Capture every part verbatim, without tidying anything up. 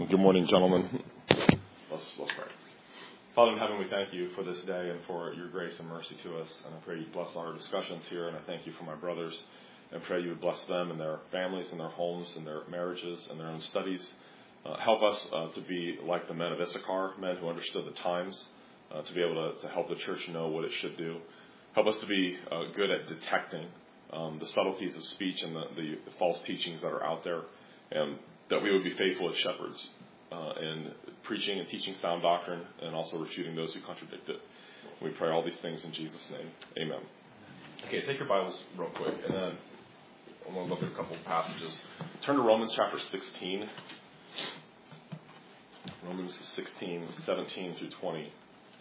Good morning, gentlemen. Let's, let's pray. Father in heaven, we thank you for this day and for your grace and mercy to us. And I pray you bless our discussions here. And I thank you for my brothers. And pray you would bless them and their families and their homes and their marriages and their own studies. Uh, help us uh, to be like the men of Issachar, men who understood the times, uh, to be able to, to help the church know what it should do. Help us to be uh, good at detecting um, the subtleties of speech and the, the, the false teachings that are out there, and that we would be faithful as shepherds uh, in preaching and teaching sound doctrine and also refuting those who contradict it. We pray all these things in Jesus' name. Amen. Okay, take your Bibles real quick, and then I'm going to look at a couple of passages. Turn to Romans chapter sixteen. Romans sixteen, seventeen through twenty.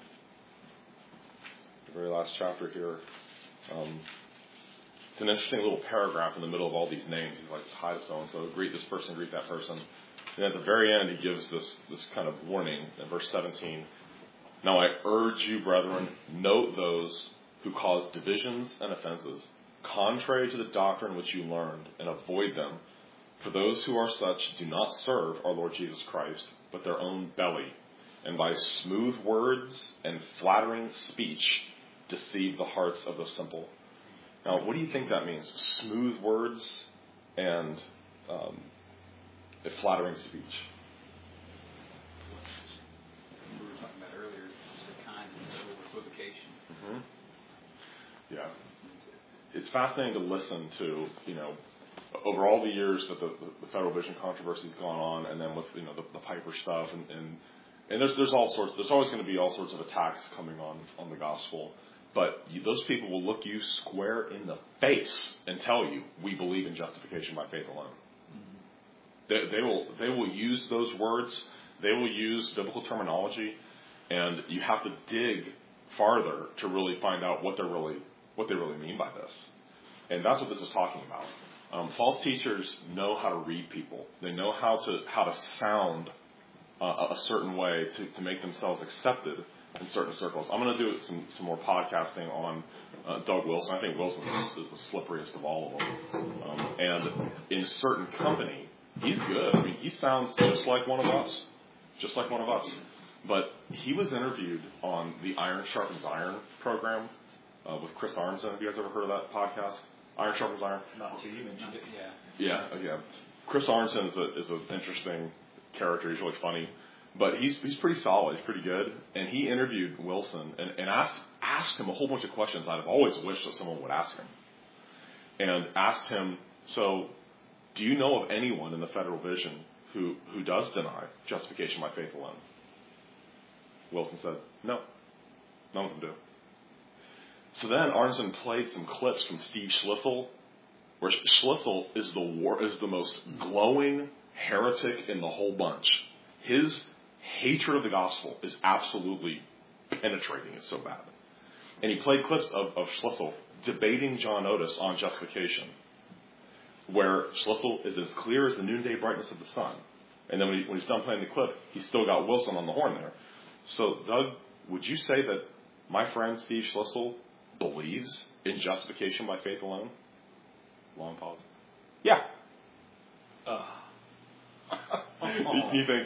The very last chapter here. Um, it's an interesting little paragraph in the middle of all these names. He's like, hi to so-and-so, greet this person, greet that person. And at the very end, he gives this, this kind of warning in verse seventeen. Now I urge you, brethren, note those who cause divisions and offenses, contrary to the doctrine which you learned, and avoid them. For those who are such do not serve our Lord Jesus Christ, but their own belly, and by smooth words and flattering speech deceive the hearts of the simple. Now, what do you think that means? Smooth words and um, flattering speech. We were talking about earlier, just a kind and subtle equivocation. Mm-hmm. Yeah. It's fascinating to listen to, you know, over all the years that the, the Federal Vision controversy has gone on, and then with, you know, the, the Piper stuff, and, and, and there's, there's all sorts, there's always going to be all sorts of attacks coming on, on the gospel. But you, those people will look you square in the face and tell you, we believe in justification by faith alone. Mm-hmm. They, they will they will use those words. They will use biblical terminology, and you have to dig farther to really find out what they're really what they really mean by this. And that's what this is talking about. Um, false teachers know how to read people. They know how to how to sound uh, a certain way to, to make themselves accepted in certain circles. I'm going to do some, some more podcasting on uh, Doug Wilson. I think Wilson is, is the slipperiest of all of them. Um, and in certain company, he's good. I mean, he sounds just like one of us, just like one of us. But he was interviewed on the Iron Sharpens Iron program uh, with Chris Arnson. Have you guys ever heard of that podcast? Iron Sharpens Iron? Not too, you mentioned it, yeah. Yeah, yeah. Chris Arnson is a, is an interesting character. He's really funny. But he's he's pretty solid. He's pretty good. And he interviewed Wilson and, and asked asked him a whole bunch of questions I'd have always wished that someone would ask him. And asked him, so do you know of anyone in the Federal Vision who, who does deny justification by faith alone? Wilson said, no. None of them do. So then Arnson played some clips from Steve Schlissel, where Schlissel is the war, is the most glowing heretic in the whole bunch. His hatred of the gospel is absolutely penetrating. It's so bad. And he played clips of, of Schlissel debating John Otis on justification, where Schlissel is as clear as the noonday brightness of the sun. And then when, he, when he's done playing the clip, he's still got Wilson on the horn there. So, Doug, would you say that my friend Steve Schlissel believes in justification by faith alone? Long pause. Yeah. Uh. you, you think...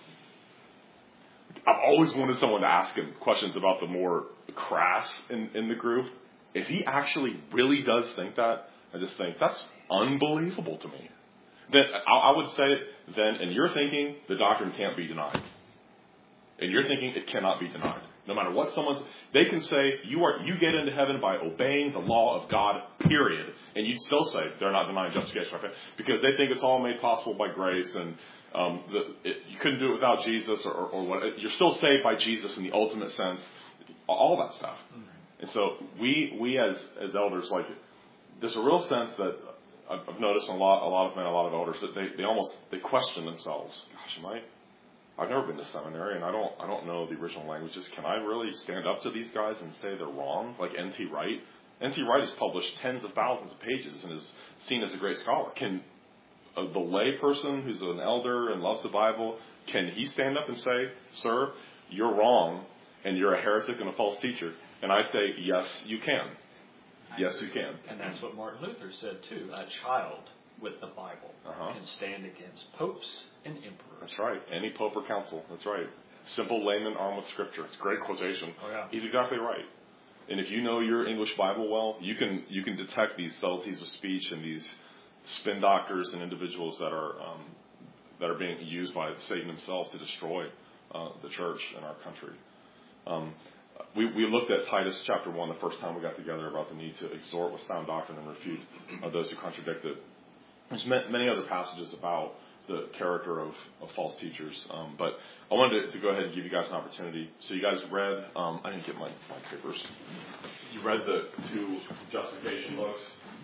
I've always wanted someone to ask him questions about the more crass in, in the group. If he actually really does think that, I just think that's unbelievable to me. Then I, I would say, then, in your thinking, the doctrine can't be denied. In your thinking, it cannot be denied. No matter what someone's, they can say you are you get into heaven by obeying the law of God, period. And you'd still say they're not denying justification by faith because they think it's all made possible by grace and um, the, it, you couldn't do it without Jesus or, or, or what. You're still saved by Jesus in the ultimate sense. All that stuff. Mm-hmm. And so we we as as elders, like, there's a real sense that I've noticed in a lot a lot of men, a lot of elders that they, they almost they question themselves. Gosh, am I? I've never been to seminary, and I don't I don't know the original languages. Can I really stand up to these guys and say they're wrong? Like N T Wright. N T Wright has published tens of thousands of pages and is seen as a great scholar. Can uh, the lay person who's an elder and loves the Bible, can he stand up and say, sir, you're wrong, and you're a heretic and a false teacher? And I say, yes, you can. Yes, you can. And that's what Martin Luther said, too. A child with the Bible uh-huh. can stand against popes and emperors. That's right. Any pope or council. That's right. Simple layman armed with scripture. It's a great quotation. Oh, yeah. He's exactly right. And if you know your English Bible well, you can you can detect these subtleties of speech and these spin doctors and individuals that are um, that are being used by Satan himself to destroy uh, the church in our country. Um, we, we looked at Titus chapter one the first time we got together about the need to exhort with sound doctrine and refute uh, those who contradict it. There's many other passages about the character of, of false teachers. Um, but I wanted to, to go ahead and give you guys an opportunity. So you guys read, um, I didn't get my, my papers. You read the two justification books?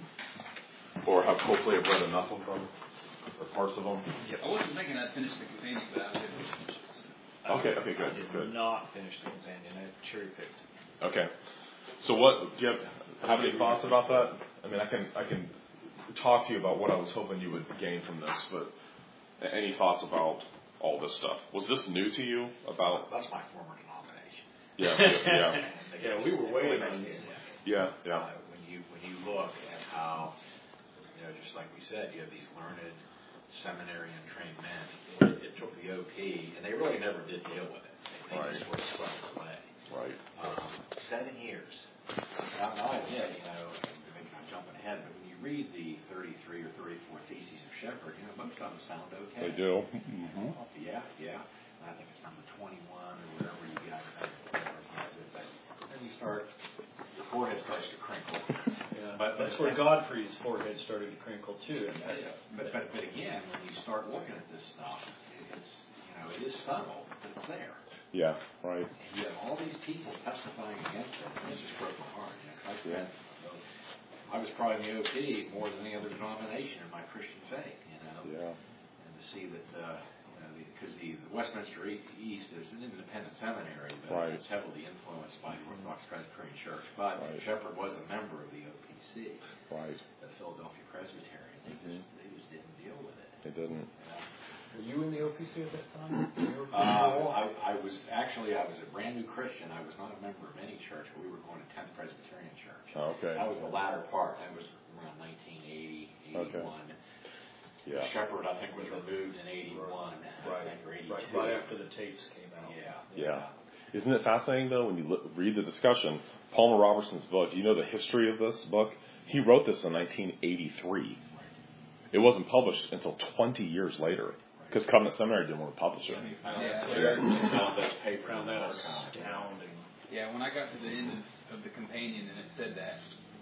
Or have hopefully have read enough of them? Or parts of them? Yep. I wasn't thinking I'd finish the companion, but I did finish it. Okay, okay, good. I did good. not finish the companion. I cherry picked. Okay. So what, do you have, have any thoughts about that? I mean, I can, I can talk to you about what I was hoping you would gain from this, but any thoughts about all this stuff? Was this new to you about? That's my former denomination. Yeah, yeah, Yeah, we were way on this. yeah, yeah. Uh, when you when you look at how, you know, just like we said, you have these learned seminary and trained men. It, it took the O P, and they really never did deal with it. They, they Right. just sort of swept it away. Right. Um, seven years. Now, now, yeah, you know, maybe I'm jumping ahead, but when you read the thirty-three or thirty-four theses of Shepherd, you know, most of them sound okay. They do. Mm-hmm. Oh, yeah, yeah. And I think it's number twenty-one or whatever you got. Whatever he has it. But then you start, the forehead starts to crinkle. Yeah, But- that's but- where Godfrey's forehead started to crinkle too. And that, Yeah, but, but but again, when you start looking at this stuff, it's you know it is subtle, but it's there. Yeah, right. And you have all these people testifying against it, and it just broke my heart. You know, 'cause I spent, I was probably in the O P more than any other denomination in my Christian faith. You know, Yeah. and to see that uh, you know because the, the Westminster E- East is an independent seminary, but Right. it's heavily influenced by the Orthodox Presbyterian Church. But Right. Shepherd was a member of the O P C. Right. The Philadelphia Presbyterian. They Mhm. just they just didn't deal with it. They didn't. You know? were you in the O P C at that time? Uh, I, I was actually I was a brand new Christian. I was not a member of any church, but we were going to tenth Presbyterian Church. Oh, okay. That was the latter part. That was around nineteen eighty, eighty-one. Yeah. Shepherd, I think, was removed in eighty-one, Right. I think, or eighty-two. Right, right after the tapes came out. Yeah. Yeah. Isn't it fascinating, though, when you look, read the discussion? Palmer Robertson's book, do you know the history of this book? He wrote this in nineteen eighty-three. It wasn't published until twenty years later, because Covenant Seminary didn't want to publish it. I found Yeah. that there, found that paper Found in the that archive. astounding. Yeah, when I got to the end of, of the companion and it said that,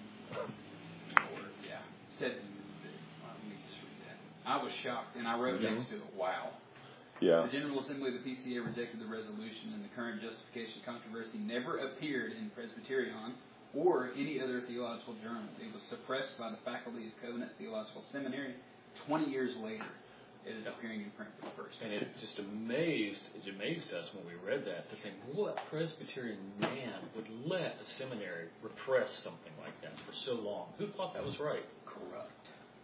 or, yeah, said, well, let me just read that. I was shocked, and I wrote Mhm. next to it, wow. Yeah. The General Assembly of the P C A rejected the resolution, and the current justification controversy never appeared in Presbyterion or any other theological journal. It was suppressed by the faculty of Covenant Theological Seminary. Twenty years later, it is appearing in print for the first time. And it just amazed, it amazed us when we read that to think, what Presbyterian man would let a seminary repress something like that for so long? Who thought that was right? Corrupt.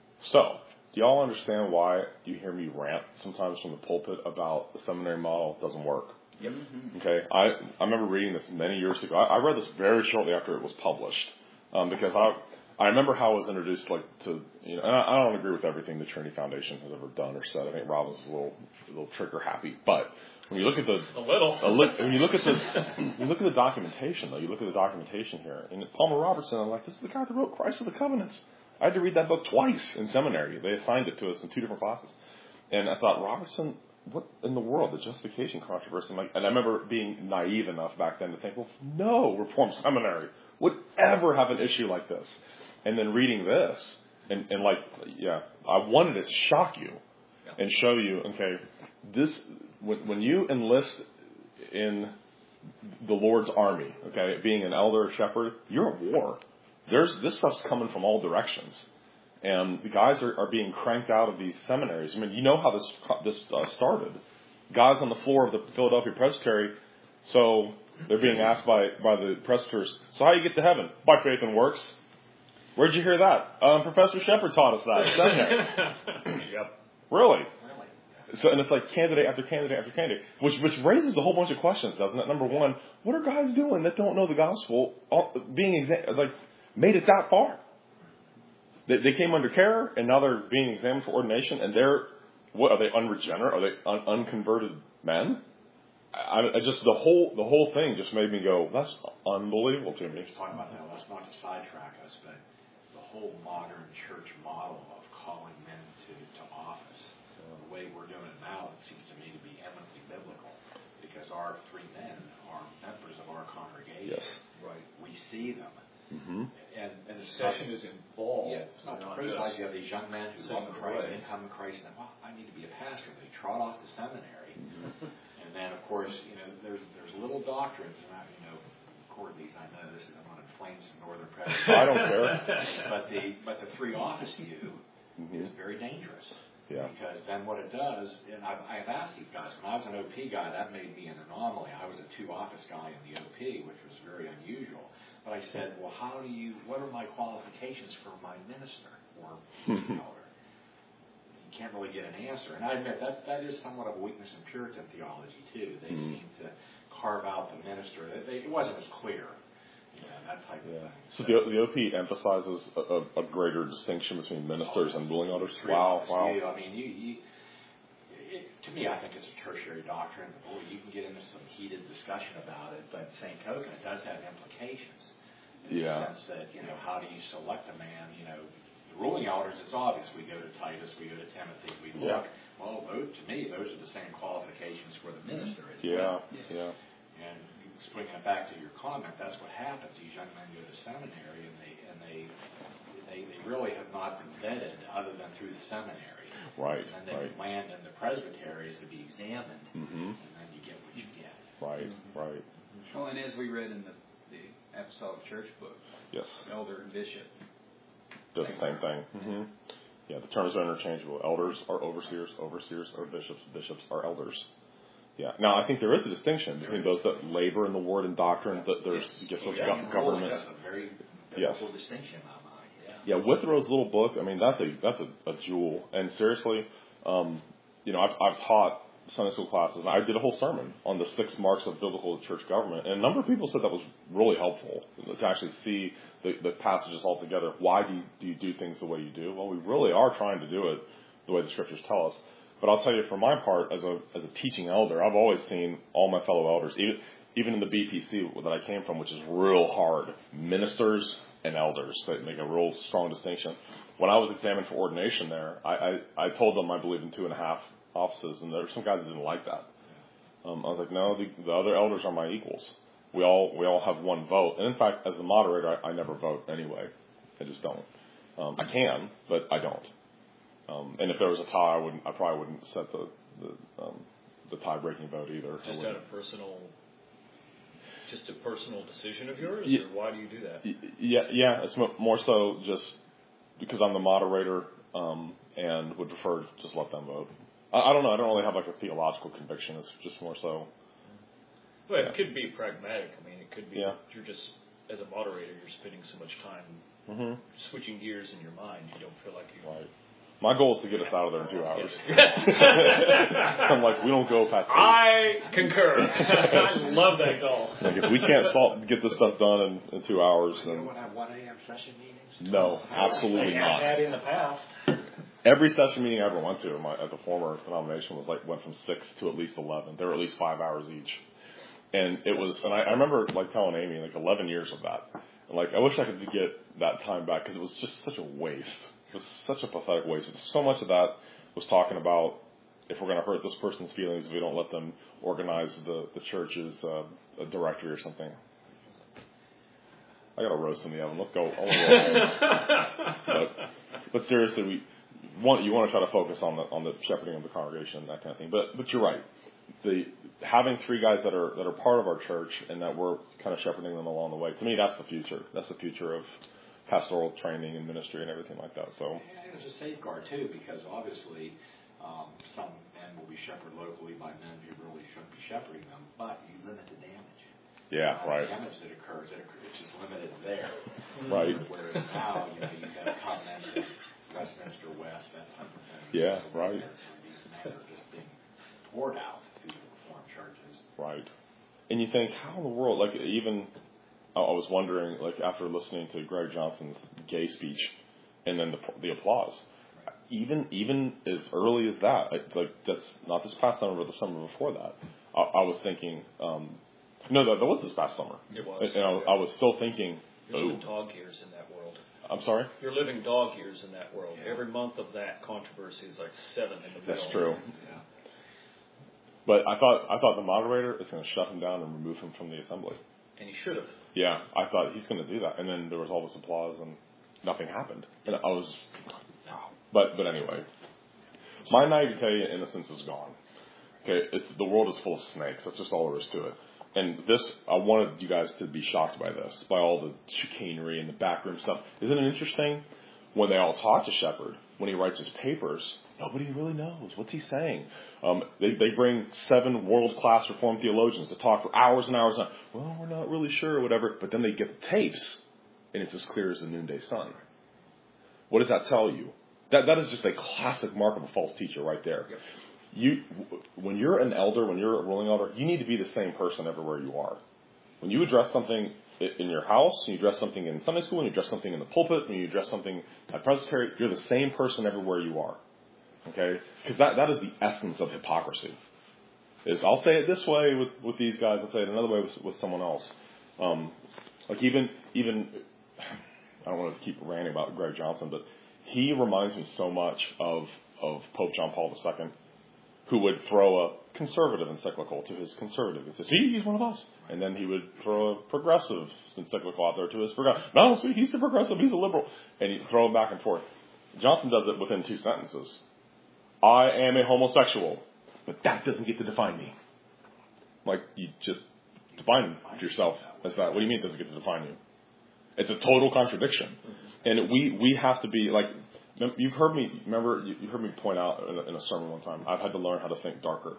So, do y'all understand why you hear me rant sometimes from the pulpit about the seminary model doesn't work? Yep. Mm-hmm. Okay, I, I remember reading this many years ago. I, I read this very shortly after it was published, um, because I I remember how it was introduced, like to you know. And I, I don't agree with everything the Trinity Foundation has ever done or said. I think Robin's a little a little trigger happy, but when you look at the A little. a look, when you look at the you look at the documentation though, you look at the documentation here, and Palmer Robertson, I'm like, this is the guy that wrote Christ of the Covenants. I had to read that book twice in seminary. They assigned it to us in two different classes, and I thought, Robertson, what in the world, the justification controversy? I'm like, and I remember being naive enough back then to think, well, no Reformed seminary would ever have an issue like this. And then reading this, and, and like, yeah, I wanted it to shock you and show you, okay, this when, when you enlist in the Lord's army, okay, being an elder or shepherd, you're at war. There's this stuff's coming from all directions, and the guys are, are being cranked out of these seminaries. I mean, you know how this this uh, started. Guys on the floor of the Philadelphia Presbytery, so they're being asked by by the presbyters, so how do you get to heaven? By faith and works. Where'd you hear that? Um, Professor Shepherd taught us that. Seminary. Yep. Really? Really? So, and it's like candidate after candidate after candidate, which which raises a whole bunch of questions, doesn't it? Number one, what are guys doing that don't know the gospel, all, being exa- like made it that far? They, they came under care, and now they're being examined for ordination, and they're what are they unregenerate? Are they un- unconverted men? I, I just the whole the whole thing just made me go, that's unbelievable to me. Talking about that, let's not to sidetrack us, but the whole modern church model of calling men to, to office, the way we're doing it now, it seems to me to be eminently biblical, because our three men are members of our congregation. Yes. Right. We see them. And, Mm-hmm. and the session is involved. Yeah, it's not to criticize. You have these young men who love Christ, they come to Christ, and well, I need to be a pastor. They trot off to seminary, mm-hmm. and then of course, you know, there's there's little doctrines, and I, you know, record these. I know this is I'm on inflame some northern prejudice. I don't care. But the but the three office view mm-hmm. is very dangerous. Yeah. Because then what it does, and I've, I've asked these guys, when I was an O P guy, that made me an anomaly. I was a two office guy in the O P, which was very unusual. But I said, well, how do you, what are my qualifications for my minister or elder? You can't really get an answer. And I admit, that that is somewhat of a weakness in Puritan theology, too. They mm-hmm. seem to carve out the minister. They, it wasn't as clear, you know, that type yeah. of thing. So, so the, the O P emphasizes a, a, a greater distinction between ministers oh, and ruling elders? Wow, wow. You, I mean, you, you it, to me, I think it's a tertiary doctrine. Boy, you can get into some heated discussion about it, but Saint Token, it does have implications. In yeah. the sense that, you know, how do you select a man? You know, the ruling elders, it's obvious. We go to Titus, we go to Timothy, we look. Yeah. Well, those, to me, those are the same qualifications for the minister as yeah. well. Yes. Yeah. And bringing it back to your comment, that's what happens. These young men go to seminary, and they and they they, they really have not been vetted other than through the seminary. Right. And then they right. land in the presbyteries to be examined, mm-hmm. and then you get what you get. Right. Mm-hmm. Right. Well, and as we read in the the Apostolic Church book, yes, elder and bishop do the same thing. Mm-hmm. Yeah, the terms are interchangeable. Elders are overseers, overseers are bishops, bishops are elders. Yeah. Now, I think there is a distinction between those that labor in the word and doctrine. That there's yes. gifts of yeah, go- governments. That's a very yes. distinction in my mind. Yeah. Yeah, Withrow's little book. I mean, that's a that's a, a jewel. And seriously, um, you know, I've I've taught Sunday school classes, and I did a whole sermon on the six marks of biblical church government. And a number of people said that was really helpful to actually see the, the passages all together. Why do you, do you do things the way you do? Well, we really are trying to do it the way the scriptures tell us. But I'll tell you, for my part, as a as a teaching elder, I've always seen all my fellow elders, even, even in the B P C that I came from, which is real hard, ministers and elders. They make a real strong distinction. When I was examined for ordination there, I, I, I told them I believe in two and a half offices, and there were some guys that didn't like that. Um, I was like, no, the, the other elders are my equals. We all we all have one vote. And in fact, as the moderator, I, I never vote anyway. I just don't. Um, I can, but I don't. Um, and if there was a tie, I wouldn't. I probably wouldn't set the the, um, the tie-breaking vote either. Just out of personal, just a personal decision of yours, yeah, or why do you do that? Yeah, yeah. It's more so just because I'm the moderator um, and would prefer to just let them vote. I, I don't know. I don't really have like a theological conviction. It's just more so. Well, yeah. It could be pragmatic. I mean, it could be yeah. you're just as a moderator, you're spending so much time mm-hmm. switching gears in your mind. You don't feel like you. Right. My goal is to get us out of there in two hours. I'm like, we don't go past. Eight. I concur. I love that goal. Like if we can't solve, get this stuff done in, in two hours, You then don't have one a.m. session meetings? No, absolutely they not. Had in the past. Every session meeting I ever went to my, at the former denomination was like went from six to at least eleven. They were at least five hours each, and it was. And I, I remember like telling Amy like eleven years of that. And like I wish I could get that time back because it was just such a waste. It was such a pathetic waste. So much of that was talking about if we're going to hurt this person's feelings if we don't let them organize the, the church's uh, a directory or something. I got a roast in the oven. Let's go. I wanna go but, but seriously, we want you want to try to focus on the on the shepherding of the congregation and that kind of thing. But but you're right. The having three guys that are that are part of our church and that we're kind of shepherding them along the way. To me, that's the future. That's the future of pastoral training and ministry and everything like that. So and it's a safeguard too, because obviously um, some men will be shepherded locally by men who really shouldn't be shepherding them, but you limit the damage. Yeah, uh, right. The damage that occurs, it, it's just limited there. Right. Whereas now, you know, you've got Continental, Westminster West, that type of thing. Yeah, so right. These men are just being poured out through the Reformed churches. Right. And you think, how in the world, like even. I was wondering, like, after listening to Greg Johnson's gay speech and then the, the applause, even even as early as that, like, like that's not this past summer, but the summer before that, I, I was thinking, um, no, that, that was this past summer. It was. And I, I was still thinking, You're oh, living dog years in that world. I'm sorry? You're living dog years in that world. Yeah. Every month of that controversy is like seven in the middle. That's true. Yeah. But I thought I thought the moderator is going to shut him down and remove him from the assembly. And he should have. Yeah, I thought he's going to do that. And then there was all this applause and nothing happened. And I was, wow. But, but anyway, my naivete and innocence is gone. Okay, it's, the world is full of snakes. That's just all there is to it. And this, I wanted you guys to be shocked by this, by all the chicanery and the backroom stuff. Isn't it interesting? When they all talk to Shepard, when he writes his papers, nobody really knows. What's he saying? Um, they, they bring seven world-class Reformed theologians to talk for hours and hours. And well, we're not really sure or whatever. But then they get the tapes, and it's as clear as the noonday sun. What does that tell you? That That is just a classic mark of a false teacher right there. Yep. You, when you're an elder, when you're a ruling elder, you need to be the same person everywhere you are. When you address something in your house, when you address something in Sunday school, when you address something in the pulpit, when you address something at presbytery, you're the same person everywhere you are. Okay? Because that, that is the essence of hypocrisy. Is I'll say it this way with, with these guys, I'll say it another way with, with someone else. Um, like even, even, I don't want to keep ranting about Greg Johnson, but he reminds me so much of, of Pope John Paul the Second, who would throw a conservative encyclical to his conservative and say, see, he's one of us. And then he would throw a progressive encyclical out there to his progressive. No, see, he's a progressive, he's a liberal. And he'd throw them back and forth. Johnson does it within two sentences. I am a homosexual, but that doesn't get to define me. Like, you just define yourself as that. What do you mean it doesn't get to define you? It's a total contradiction. And we, we have to be, like, you've heard me, remember, you heard me point out in a, in a sermon one time, I've had to learn how to think darker.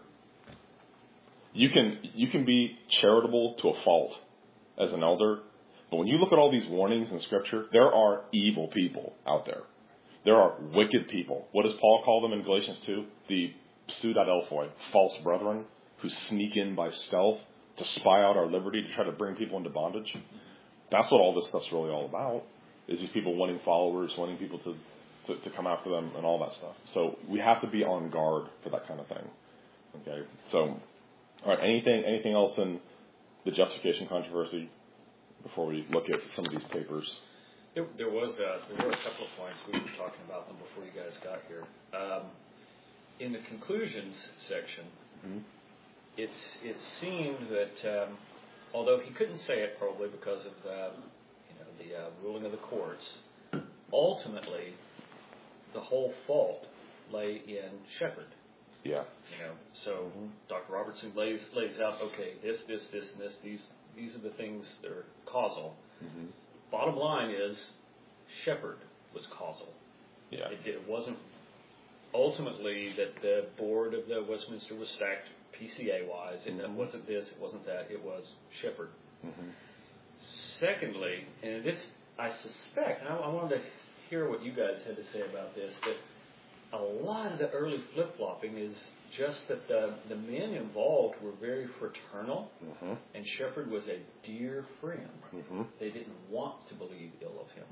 You can, you can be charitable to a fault as an elder, but when you look at all these warnings in Scripture, there are evil people out there. There are wicked people. What does Paul call them in Galatians two? The pseudadelphoi, false brethren, who sneak in by stealth to spy out our liberty, to try to bring people into bondage. That's what all this stuff's really all about, is these people wanting followers, wanting people to To, to come after them and all that stuff. So we have to be on guard for that kind of thing. Okay. So, all right. Anything anything else in the justification controversy before we look at some of these papers? There, there was a, there were a couple of points we were talking about them before you guys got here. Um, in the conclusions section, mm-hmm. it's it seemed that um, although he couldn't say it probably because of the you know the uh, ruling of the courts, ultimately the whole fault lay in Shepard. Yeah. You know, so mm-hmm. Doctor Robertson lays lays out, okay, this, this, this, and this, these these are the things that are causal. Mm-hmm. Bottom line is, Shepard was causal. Yeah. It, it wasn't ultimately that the board of the Westminster was stacked P C A wise, and mm-hmm. it wasn't this, it wasn't that, it was Shepard. Mm-hmm. Secondly, and this I suspect, and I, I wanted to hear what you guys had to say about this, that a lot of the early flip-flopping is just that the, the men involved were very fraternal, mm-hmm. and Shepard was a dear friend. Mm-hmm. They didn't want to believe ill of him.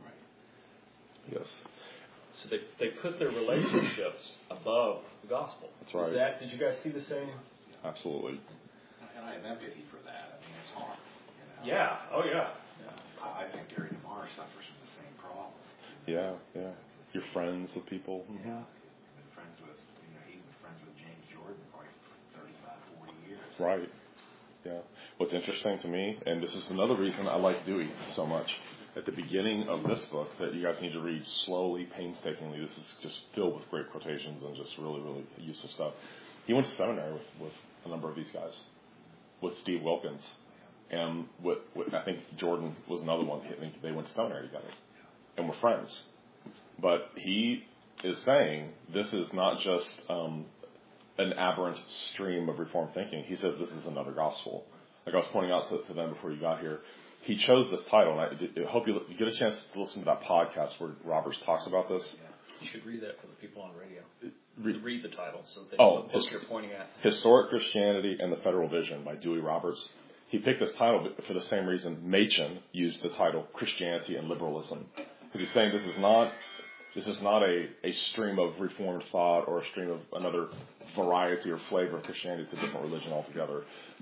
Yes. So they they put their relationships above the gospel. That's right. Is that, did you guys see the same? Absolutely. And I have empathy for that. I mean, it's hard. You know? Yeah. Oh, yeah. yeah. I, I think Gary DeMar suffers from the same problem. Yeah, yeah. You're friends with people. Mm-hmm. Yeah. I've been friends with, you know, he's been friends with James Jordan for like thirty-five, forty years. Right. Yeah. What's interesting to me, and this is another reason I like Dewey so much, at the beginning of this book that you guys need to read slowly, painstakingly. This is just filled with great quotations and just really, really useful stuff. He went to seminary with, with a number of these guys, with Steve Wilkins, and with, with I think Jordan was another one. I think they went to seminary together and were friends. But he is saying this is not just um, an aberrant stream of Reformed thinking. He says this is another gospel. Like I was pointing out to, to them before you got here, he chose this title, and I, I hope you get a chance to listen to that podcast where Roberts talks about this. Yeah. You should read that for the people on radio. Read, read the title so they oh, know what book you're pointing at. Historic Christianity and the Federal Vision by Dewey Roberts. He picked this title for the same reason Machen used the title Christianity and Liberalism. Because he's saying this is not This is not a, a stream of Reformed thought or a stream of another variety or flavor of Christianity. It's a different religion altogether.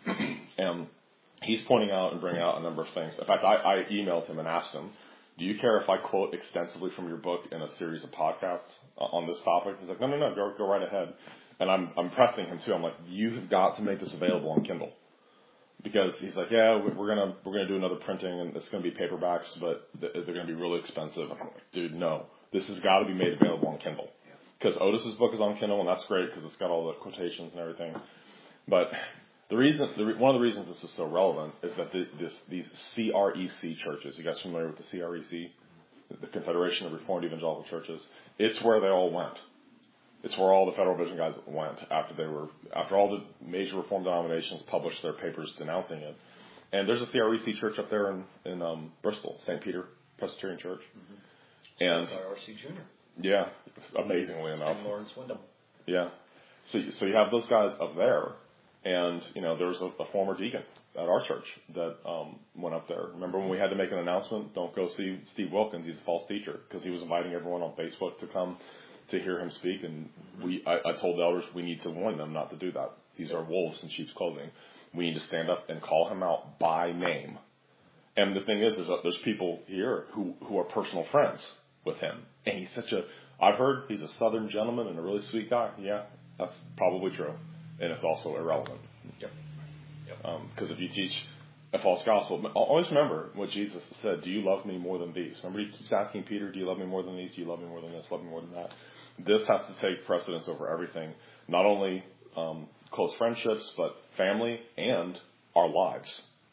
And he's pointing out and bringing out a number of things. In fact, I, I emailed him and asked him, do you care if I quote extensively from your book in a series of podcasts on this topic? He's like, no, no, no, go, go right ahead. And I'm, I'm pressing him too. I'm like, you've got to make this available on Kindle. Because he's like, yeah, we're gonna we're gonna do another printing and it's gonna be paperbacks, but they're gonna be really expensive. I'm like, dude, no, this has got to be made available on Kindle. Because Otis's book is on Kindle, and that's great because it's got all the quotations and everything. But the reason, the re, one of the reasons this is so relevant is that the, this, these C R E C churches, you guys familiar with the C R E C, the Confederation of Reformed Evangelical Churches? It's where they all went. It's where all the Federal Vision guys went after they were after all the major Reformed denominations published their papers denouncing it. And there's a C R E C church up there in in um, Bristol, Saint Peter Presbyterian Church. Mm-hmm. And by R C Junior Yeah, amazingly enough. And Lawrence Wyndham. Yeah, so so you have those guys up there, and you know there's a, a former deacon at our church that um, went up there. Remember when we had to make an announcement? Don't go see Steve Wilkins. He's a false teacher because he was inviting everyone on Facebook to come to hear him speak, and we I, I told the elders we need to warn them not to do that. These are wolves in sheep's clothing. We need to stand up and call him out by name. And the thing is, there's, a, there's people here who, who are personal friends with him, and he's such a. I've heard he's a Southern gentleman and a really sweet guy. Yeah, that's probably true, and it's also irrelevant. Yep. Yep. Because um, if you teach a false gospel, always remember what Jesus said: "Do you love me more than these?" Remember, he keeps asking Peter, "Do you love me more than these? Do you love me more than this? Love me more than that?" This has to take precedence over everything. Not only um, close friendships, but family and our lives.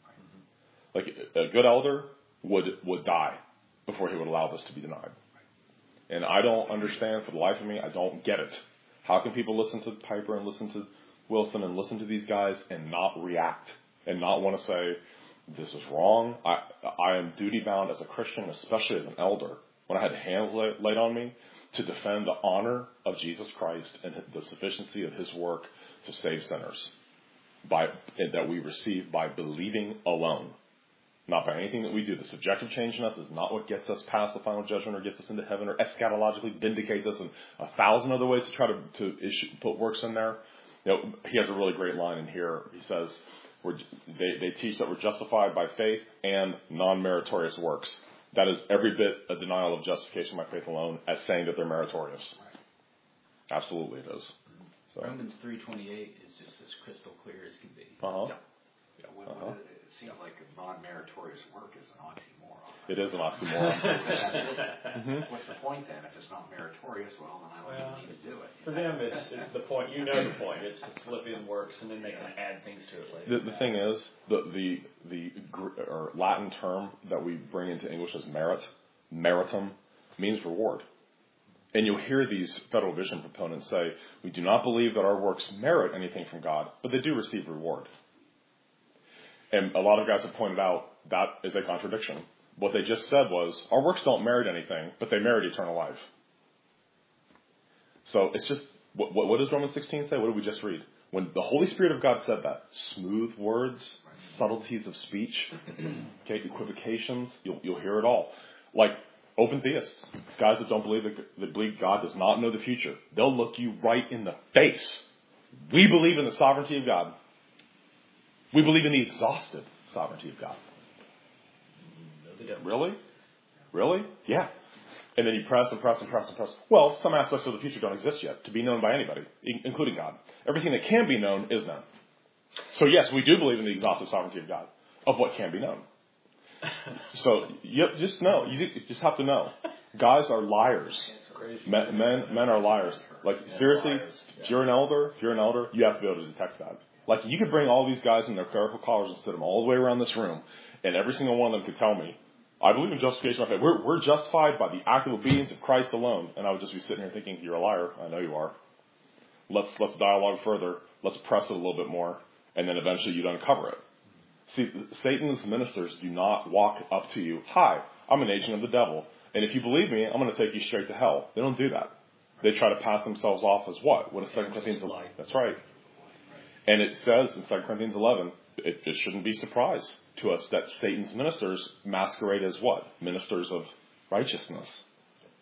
Mm-hmm. Like a good elder would would die before he would allow this to be denied. And I don't understand for the life of me. I don't get it. How can people listen to Piper and listen to Wilson and listen to these guys and not react and not want to say, this is wrong? I I am duty-bound as a Christian, especially as an elder, when I had hands laid on me, to defend the honor of Jesus Christ and the sufficiency of his work to save sinners by that we receive by believing alone. Not by anything that we do. The subjective change in us is not what gets us past the final judgment or gets us into heaven or eschatologically vindicates us in a thousand other ways to try to, to issue, put works in there. You know, he has a really great line in here. He says, we're, they, they teach that we're justified by faith and non-meritorious works. That is every bit a denial of justification by faith alone as saying that they're meritorious. Absolutely it is. So. Romans three twenty-eight is just as crystal clear as can be. Uh-huh. Yeah. Yeah, well, Uh-huh. It, it seems like a non-meritorious work is an oxymoron. It is an oxymoron. mm-hmm. What's the point then? If it's not meritorious, well, then I don't Well, even need to do it. For them, it's, it's the point. You know the point. It's to slip in works, and then they can add things to it later. The, the thing is, the the the or Latin term that we bring into English as merit, meritum, means reward. And you'll hear these Federal Vision proponents say, we do not believe that our works merit anything from God, but they do receive reward. And a lot of guys have pointed out that is a contradiction. What they just said was, our works don't merit anything, but they merit eternal life. So it's just, what, what does Romans sixteen say? What did we just read? When the Holy Spirit of God said that, smooth words, subtleties of speech, okay, equivocations, you'll, you'll hear it all. Like open theists, guys that don't believe that, that believe God does not know the future. They'll look you right in the face. We believe in the sovereignty of God. We believe in the exhaustive sovereignty of God. Really? Really? Yeah. And then you press and press and press and press. Well, some aspects of the future don't exist yet to be known by anybody, including God. Everything that can be known is known. So yes, we do believe in the exhaustive sovereignty of God, of what can be known. So you just know, you just have to know. Guys are liars. Men, men, men are liars. Like seriously, if you're an elder, if you're an elder, you have to be able to detect that. Like you could bring all these guys in their clerical collars and sit them all the way around this room, and every single one of them could tell me, I believe in justification by faith. We're, we're justified by the active obedience of Christ alone. And I would just be sitting here thinking, you're a liar. I know you are. Let's let's dialogue further. Let's press it a little bit more. And then eventually you'd uncover it. See, Satan's ministers do not walk up to you, hi, I'm an agent of the devil. And if you believe me, I'm going to take you straight to hell. They don't do that. They try to pass themselves off as what? What is Second Corinthians eleven? That's right. And it says in Second Corinthians eleven, it, it shouldn't be surprised to us that Satan's ministers masquerade as what? Ministers of righteousness.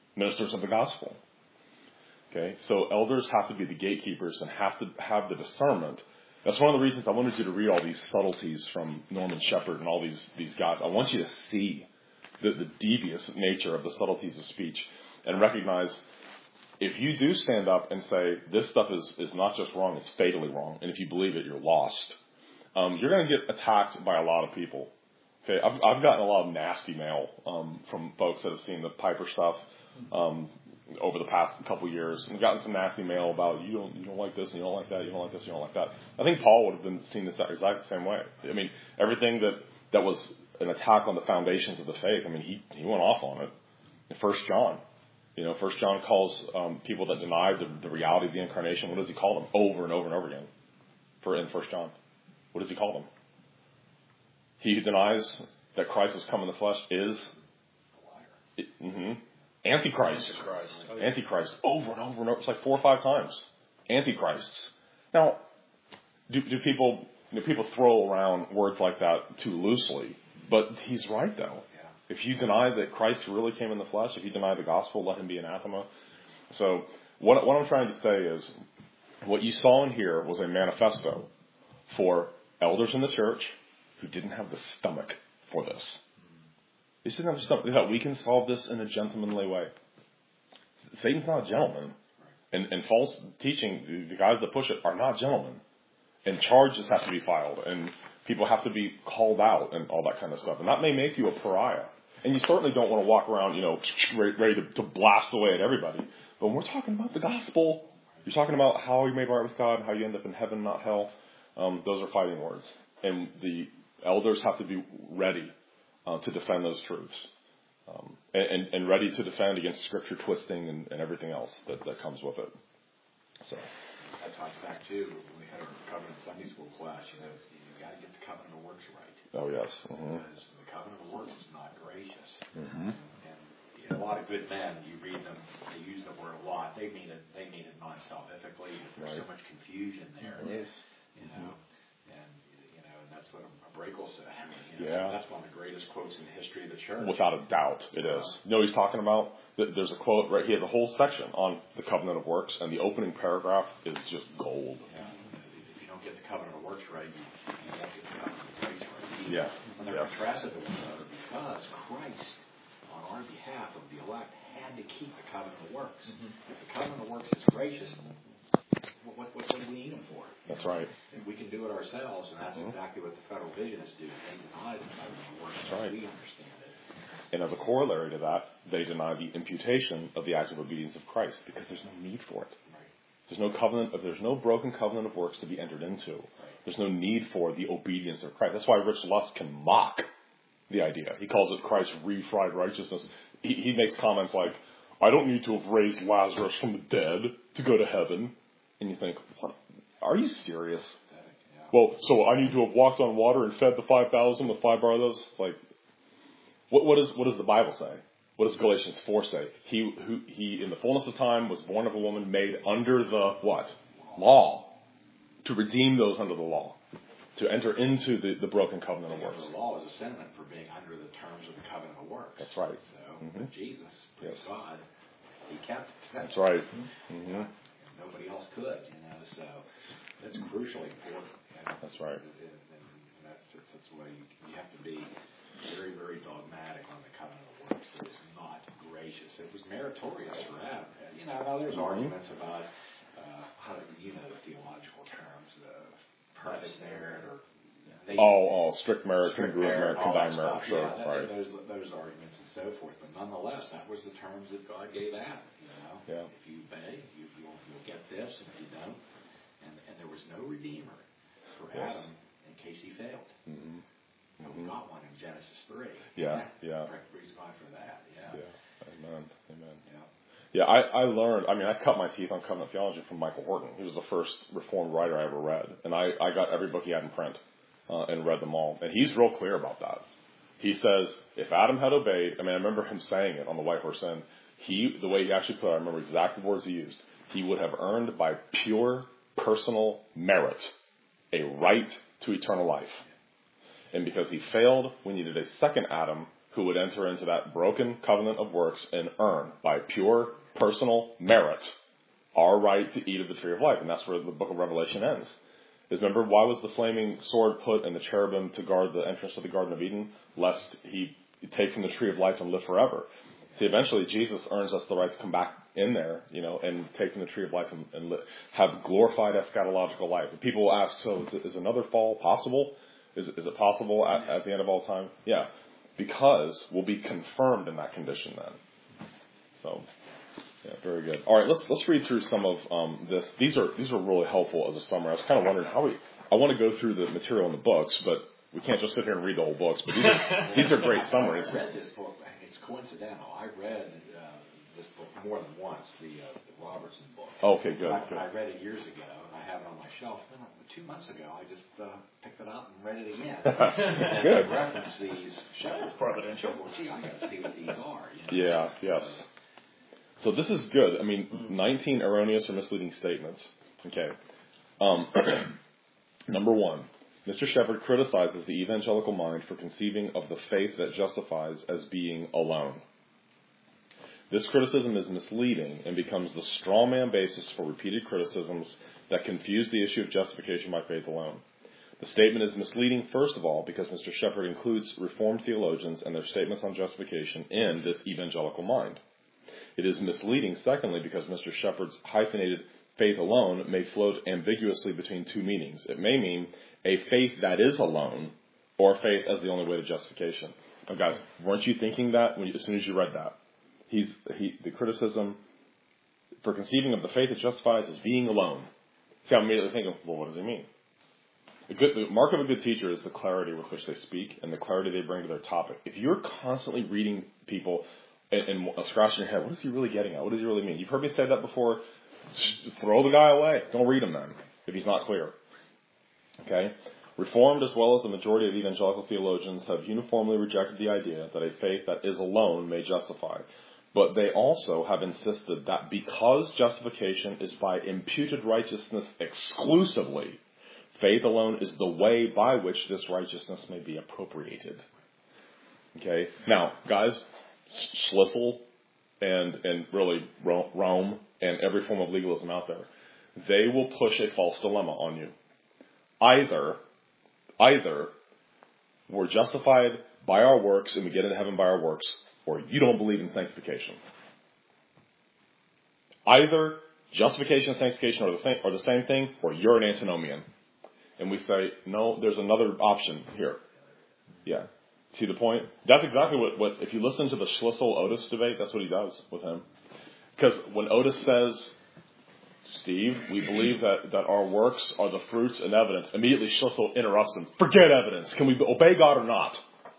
ministers of the gospel. Okay, so elders have to be the gatekeepers and have to have the discernment. That's one of the reasons I wanted you to read all these subtleties from Norman Shepherd and all these, these guys. I want you to see the, the devious nature of the subtleties of speech and recognize if you do stand up and say this stuff is, is not just wrong, it's fatally wrong, and if you believe it, you're lost, um, you're going to get attacked by a lot of people. Okay, I've, I've gotten a lot of nasty mail um, from folks that have seen the Piper stuff um, over the past couple of years, and gotten some nasty mail about you don't you don't like this and you don't like that, you don't like this, you don't like that. I think Paul would have been seen this exactly the same way. I mean, everything that, that was an attack on the foundations of the faith, I mean, he, he went off on it. In First John, you know, First John calls um, people that deny the, the reality of the incarnation, what does he call them? Over and over and over again. For in First John, what does he call them? He who denies that Christ has come in the flesh is it, mm-hmm, Antichrist. Antichrist. Oh, yeah. Antichrist. Over and over and over. It's like four or five times. Antichrists. Now, do, do people do people throw around words like that too loosely? But he's right, though. Yeah. If you deny that Christ really came in the flesh, if you deny the gospel, let him be anathema. So what, what I'm trying to say is what you saw in here was a manifesto for elders in the church who didn't have the stomach for this. They didn't have the stomach. They thought, we can solve this in a gentlemanly way. Satan's not a gentleman. And, and false teaching, the guys that push it are not gentlemen. And charges have to be filed. And people have to be called out and all that kind of stuff. And that may make you a pariah. And you certainly don't want to walk around, you know, ready to, to blast away at everybody. But when we're talking about the gospel, you're talking about how you made right with God, how you end up in heaven, not hell. Um, those are fighting words. And the elders have to be ready uh, to defend those truths. Um, and, and ready to defend against scripture twisting and, and everything else that, that comes with it. So that ties back to when we had our covenant Sunday school class. You know, you got to get the covenant of works right. Oh yes, mm-hmm. Because the covenant of works is not gracious. Mm-hmm. And you know, a lot of good men, you read them, they use the word a lot. They mean it. They mean it non-salvifically. There's right. so much confusion there. Yes. You know, mm-hmm. and you know, and that's what a Brakel said. I mean, you know, yeah. That's one of the greatest quotes in the history of the church. Without a doubt, it is. You know what he's talking about? There's a quote, right? He has a whole section on the covenant of works, and the opening paragraph is just gold. Yeah. If you don't get the covenant of works right, you, you won't get the covenant of grace right. Yeah. And they're yes. contrasted to one another because Christ, on our behalf of the elect, had to keep the covenant of works. Mm-hmm. If the covenant of works is gracious, what, what, what do we need him for? That's right. If we can do it ourselves, and that's mm-hmm. exactly what the federal visionists do. They deny the covenant of works. That's right. We understand it. And as a corollary to that, they deny the imputation of the active obedience of Christ because there's no need for it. Right. There's no covenant, there's no broken covenant of works to be entered into. Right. There's no need for the obedience of Christ. That's why Rich Lusk can mock the idea. He calls it Christ's refried righteousness. He, he makes comments like, I don't need to have raised Lazarus from the dead to go to heaven. And you think, what? Are you serious? Yeah. Well, so I need to have walked on water and fed the five thousand with five brothers? It's like, what, what, is, what does the Bible say? What does Galatians four say? He, who, he, in the fullness of time, was born of a woman made under the what? Law. To redeem those under the law. To enter into the, the broken covenant of works. The law is a synonym for being under the terms of the covenant of works. That's right. So, mm-hmm. Jesus, praise yes. God, he kept it. That's right. Mm-hmm. Nobody else could, you know, so that's crucially important. You know? That's right. And, and, and that's, that's, that's why you, you have to be very, very dogmatic on the covenant of works. It was not gracious. It was meritorious for Adam. You know, now there's mm-hmm. arguments about, uh, how do you know the theological terms, the perfect merit or they, oh, oh, strict merit, strict congruent merit, combined merit, sure, yeah, right. Those, those arguments and so forth. But nonetheless, that was the terms that God gave Adam, you know. Yeah. If you obey, you, you'll, you'll get this, and if you don't, and, and there was no redeemer for yes. Adam in case he failed. Mm-hmm. And we got one in Genesis three. Yeah, yeah. Praise God for that, yeah. Yeah, amen, amen. Yeah. Yeah, I, I learned, I mean, I cut my teeth on covenant theology from Michael Horton. He was the first Reformed writer I ever read. And I, I got every book he had in print uh, and read them all. And he's real clear about that. He says, if Adam had obeyed, I mean, I remember him saying it on the White Horse Inn, he, the way he actually put it, I remember exactly the words he used. He would have earned by pure personal merit a right to eternal life. And because he failed, we needed a second Adam who would enter into that broken covenant of works and earn, by pure personal merit, our right to eat of the tree of life. And that's where the book of Revelation ends. Is remember, why was the flaming sword put in the cherubim to guard the entrance to the Garden of Eden? Lest he take from the tree of life and live forever. See, eventually Jesus earns us the right to come back in there, you know, and take from the tree of life and, and li- have glorified eschatological life. And people will ask, so is, is another fall possible? Is, is it possible at, at the end of all time? Yeah, because we'll be confirmed in that condition then. So, yeah, very good. All right, let's let's read through some of um, this. These are these are really helpful as a summary. I was kind of wondering how we. I want to go through the material in the books, but we can't just sit here and read the whole books. But these are these are great summaries. I read this book. It's coincidental. I read uh, this book more than once. The, uh, the Robertson book. Okay, good. I, good. I read it years ago, and I have it on my shelf. Then, two months ago, I just uh, picked it up and read it again. And Good. I referenced these shows. Providential. Well, gee, I got to see what these are. You know? Yeah. Yes. So this is good. I mean, nineteen erroneous or misleading statements. Okay. Um, number one, Mister Shepherd criticizes the evangelical mind for conceiving of the faith that justifies as being alone. This criticism is misleading and becomes the straw man basis for repeated criticisms that confuse the issue of justification by faith alone. The statement is misleading, first of all, because Mister Shepherd includes Reformed theologians and their statements on justification in this evangelical mind. It is misleading, secondly, because Mister Shepherd's hyphenated faith alone may float ambiguously between two meanings. It may mean a faith that is alone, or faith as the only way to justification. Now, guys, weren't you thinking that when you, as soon as you read that? He's he, the criticism for conceiving of the faith that justifies as being alone. See, I'm immediately thinking, well, what does he mean? A good, the mark of a good teacher is the clarity with which they speak and the clarity they bring to their topic. If you're constantly reading people and, and scratching your head, what is he really getting at? What does he really mean? You've heard me say that before. Just throw the guy away. Don't read him then, if he's not clear. Okay? Reformed, as well as the majority of evangelical theologians, have uniformly rejected the idea that a faith that is alone may justify. But they also have insisted that because justification is by imputed righteousness exclusively, faith alone is the way by which this righteousness may be appropriated. Okay? Now, guys, Schlissel and, and really Rome and every form of legalism out there, they will push a false dilemma on you. Either, either we're justified by our works and we get into heaven by our works, or you don't believe in sanctification. Either justification and sanctification are the, thing, are the same thing, or you're an antinomian. And we say, no, there's another option here. Yeah. See the point? That's exactly what, what if you listen to the Schlissel-Otis debate, that's what he does with him. Because when Otis says, Steve, we believe that, that our works are the fruits and evidence, immediately Schlissel interrupts him. Forget evidence. Can we obey God or not?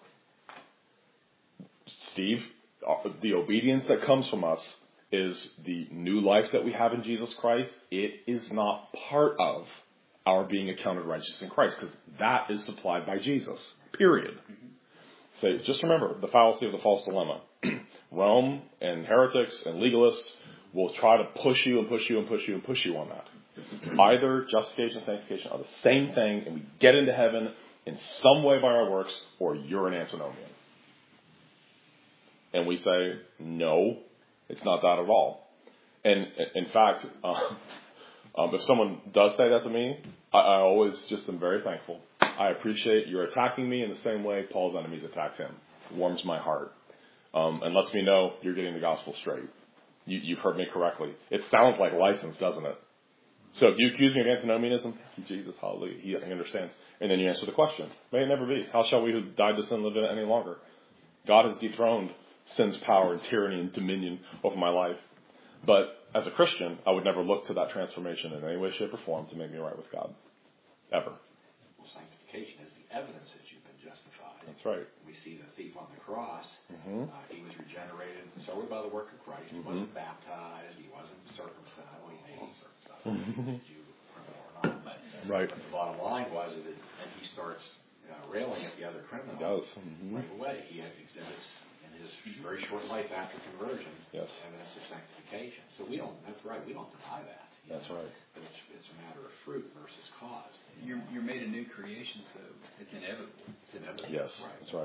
Steve, the obedience that comes from us is the new life that we have in Jesus Christ. It is not part of our being accounted righteous in Christ, because that is supplied by Jesus, period. Mm-hmm. So just remember the fallacy of the false dilemma. Rome and heretics and legalists will try to push you and push you and push you and push you on that. Either justification and sanctification are the same thing, and we get into heaven in some way by our works, or you're an antinomian. And we say, no, it's not that at all. And in fact, uh, um, if someone does say that to me, I, I always just am very thankful. I appreciate you're attacking me in the same way Paul's enemies attacked him. It warms my heart. Um, and lets me know you're getting the gospel straight. You, you've heard me correctly. It sounds like license, doesn't it? So if you accuse me of antinomianism, Jesus, hallelujah, he, he understands. And then you answer the question, may it never be. How shall we who died to sin live in it any longer? God has dethroned sin's power and tyranny and dominion over my life. But as a Christian, I would never look to that transformation in any way, shape, or form to make me right with God. Ever. Well, sanctification is the evidence that you've been justified. That's right. We see the thief on the cross. Mm-hmm. Uh, he was regenerated solely by the work of Christ. Mm-hmm. He wasn't baptized. He wasn't circumcised. Well, he may be circumcised. Mm-hmm. Jew or not. But, right. But the bottom line was that and he starts uh, railing at the other criminal. He does. Mm-hmm. Right away. He exhibits in his very short life after conversion, yes, evidence of sanctification. So we don't, that's right, we don't deny that. That's know? right. But it's, it's a matter of fruit versus cause. You're, you're made a new creation, so it's inevitable. It's inevitable. Yes, right. That's right.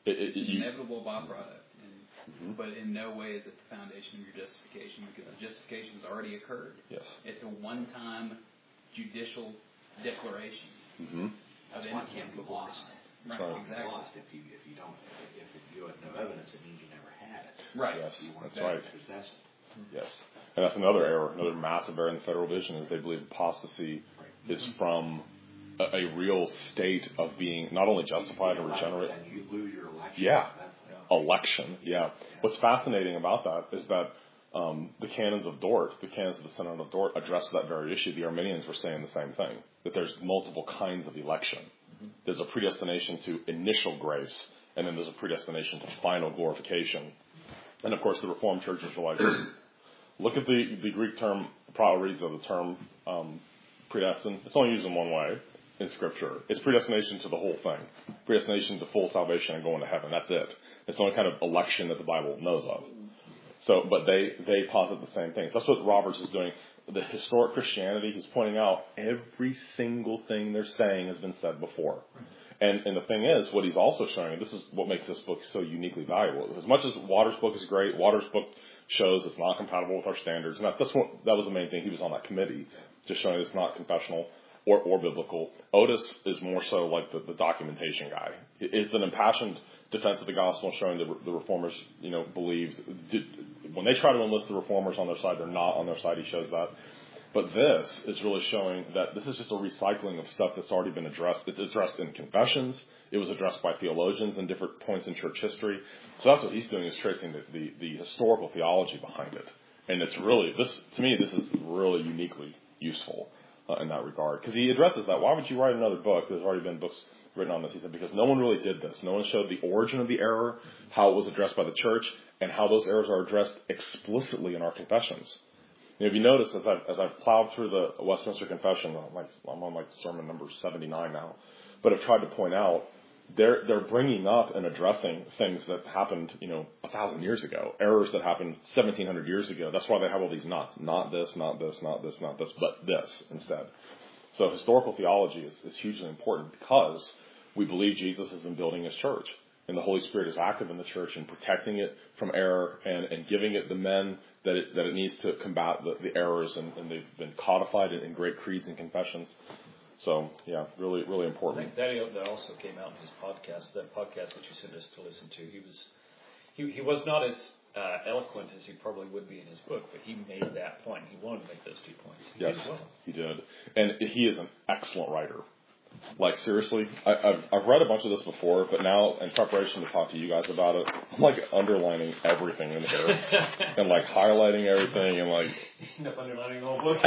It, it, It's an you, inevitable byproduct, and, mm-hmm. but in no way is it the foundation of your justification, because the justification has already occurred. Yes. It's a one-time judicial declaration Mm-hmm. of That's why it innocence can't be before lost. God. Right, Right. exactly. Lost if you if you don't if you have no evidence, it means you never had it. Right. Yes, You weren't that's right. possessed it. Yes. And that's another error, another massive error in the federal vision is they believe apostasy Right. is from a, a real state of being not only justified and regenerate. And you lose your election. Yeah. That- Election, yeah. What's fascinating about that is that um, the canons of Dort, the canons of the Synod of Dort, addressed that very issue. The Arminians were saying the same thing, that there's multiple kinds of election. Mm-hmm. There's a predestination to initial grace, and then there's a predestination to final glorification. And of course, the Reformed churches were like, look at the, the Greek term, proeres of the term um, predestined. It's only used in one way in Scripture. It's predestination to the whole thing. Predestination to full salvation and going to heaven. That's it. It's the only kind of election that the Bible knows of. So, but they, they posit the same things. That's what Roberts is doing. The historic Christianity, he's pointing out every single thing they're saying has been said before. And, and the thing is, what he's also showing, and this is what makes this book so uniquely valuable, as much as Waters' book is great, Waters' book shows it's not compatible with our standards, and that, that's what, that was the main thing. He was on that committee, just showing it's not confessional or, or biblical. Otis is more so like the, the documentation guy. It's an impassioned defense of the gospel, showing the, the reformers, you know, believed. Did, when they try to enlist the reformers on their side, they're not on their side. He shows that. But this is really showing that this is just a recycling of stuff that's already been addressed. It's addressed in confessions. It was addressed by theologians in different points in church history. So that's what he's doing, is tracing the, the, the historical theology behind it. And it's really, this to me, this is really uniquely useful uh, in that regard. Because he addresses that. Why would you write another book? There's already been books written on this. He said, because no one really did this. No one showed the origin of the error, how it was addressed by the church, and how those errors are addressed explicitly in our confessions. You know, if you notice, as I've, as I've plowed through the Westminster Confession, I'm, like, I'm on like sermon number seventy-nine now, but I've tried to point out, they're, they're bringing up and addressing things that happened, you know, a thousand years ago, errors that happened seventeen hundred years ago. That's why they have all these nots. Not this, not this, not this, not this, but this instead. So historical theology is, is hugely important because we believe Jesus has been building his church, and the Holy Spirit is active in the church in protecting it from error and, and giving it the men that it, that it needs to combat the, the errors, and, and they've been codified in, in great creeds and confessions. So, yeah, really, really I important. think that, that also came out in his podcast, that podcast that you sent us to listen to. He was he, he was not as uh, eloquent as he probably would be in his book, but he made that point. He wanted to make those two points. He Yes, did well. he did. And he is an excellent writer. Like, seriously, I, I've, I've read a bunch of this before, but now, in preparation to talk to you guys about it, I'm, like, underlining everything in here. And, like, highlighting everything, and, like... End up underlining the whole book.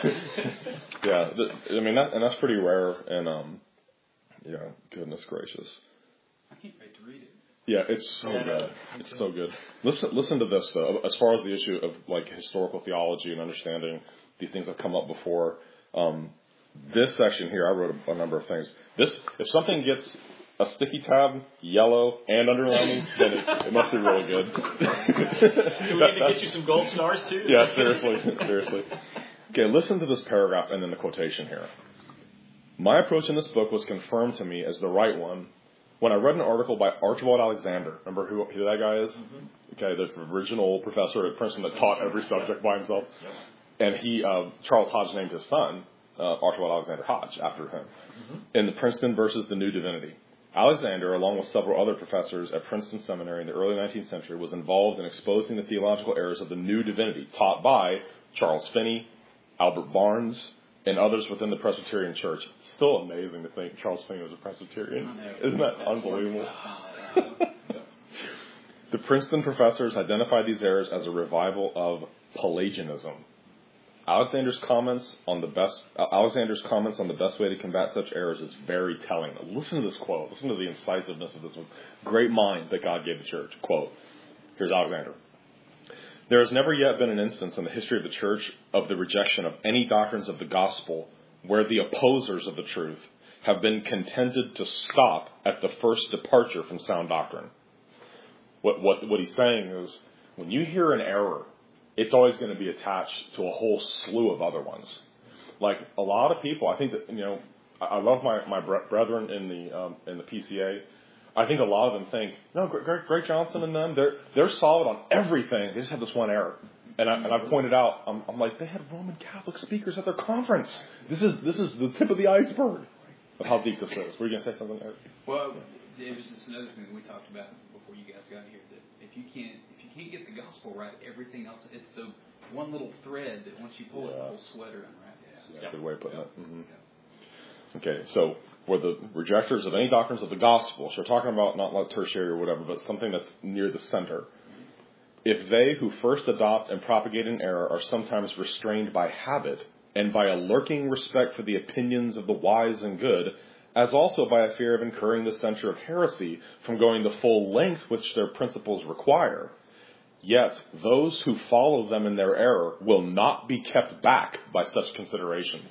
Yeah, the, I mean, that, and that's pretty rare, and, um, yeah, goodness gracious. I can't wait to read it. Yeah, it's so Yeah, good. no, It's so good. Listen, listen to this, though, as far as the issue of, like, historical theology and understanding these things have come up before. Um... This section here, I wrote a, a number of things. This, if something gets a sticky tab, yellow, and underlining, then it, it must be really good. Do we need to get you some gold stars too? Yeah, seriously, seriously. Okay, listen to this paragraph and then the quotation here. My approach in this book was confirmed to me as the right one when I read an article by Archibald Alexander. Remember who, who that guy is? Mm-hmm. Okay, the original professor at Princeton that taught every subject by himself. And he, uh, Charles Hodge named his son Uh, Archibald Alexander Hodge, after him, mm-hmm. in the Princeton versus the New Divinity. Alexander, along with several other professors at Princeton Seminary in the early nineteenth century, was involved in exposing the theological errors of the New Divinity taught by Charles Finney, Albert Barnes, and others within the Presbyterian Church. It's still amazing to think Charles Finney was a Presbyterian. Isn't that unbelievable? The Princeton professors identified these errors as a revival of Pelagianism. Alexander's comments on the best uh, Alexander's comments on the best way to combat such errors is very telling. Listen to this quote. Listen to the incisiveness of this great mind that God gave the church. Quote. Here's Alexander. There has never yet been an instance in the history of the church of the rejection of any doctrines of the gospel where the opposers of the truth have been contented to stop at the first departure from sound doctrine. What what what he's saying is, when you hear an error, it's always going to be attached to a whole slew of other ones. Like, a lot of people, I think that, you know, I love my, my brethren in the um, in the P C A. I think a lot of them think, no, Greg, Greg Johnson and them, they're they're solid on everything. They just have this one error. And I, and I pointed out, I'm, I'm like, they had Roman Catholic speakers at their conference. This is this is the tip of the iceberg of how deep this is. Were you going to say something, Eric? Well, it was just another thing that we talked about before you guys got here. That if you can't if you can't get the gospel right, everything else, it's the one little thread that once you pull yeah. it, the whole sweater unravels. Yeah, Yeah. good way of putting yeah. it. Mm-hmm. Yeah. Okay, so we're the rejectors of any doctrines of the gospel. So we're talking about not like tertiary or whatever, but something that's near the center. If they who first adopt and propagate an error are sometimes restrained by habit and by a lurking respect for the opinions of the wise and good, as also by a fear of incurring the censure of heresy from going the full length which their principles require, yet those who follow them in their error will not be kept back by such considerations.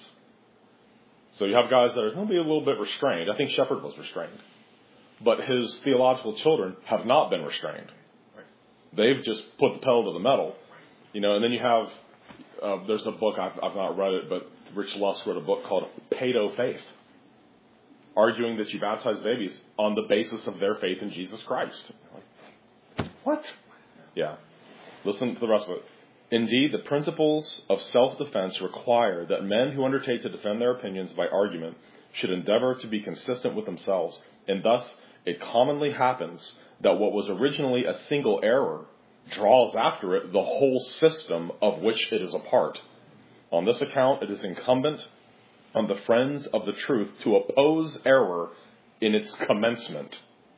So you have guys that are going to be a little bit restrained. I think Shepherd was restrained. But his theological children have not been restrained. They've just put the pedal to the metal. You know, and then you have, uh, there's a book, I've, I've not read it, but Rich Lusk wrote a book called Paedo Faith, arguing that you baptize babies on the basis of their faith in Jesus Christ. Like, what? Yeah. Listen to the rest of it. Indeed, the principles of self-defense require that men who undertake to defend their opinions by argument should endeavor to be consistent with themselves, and thus it commonly happens that what was originally a single error draws after it the whole system of which it is a part. On this account, it is incumbent on the friends of the truth to oppose error in its commencement.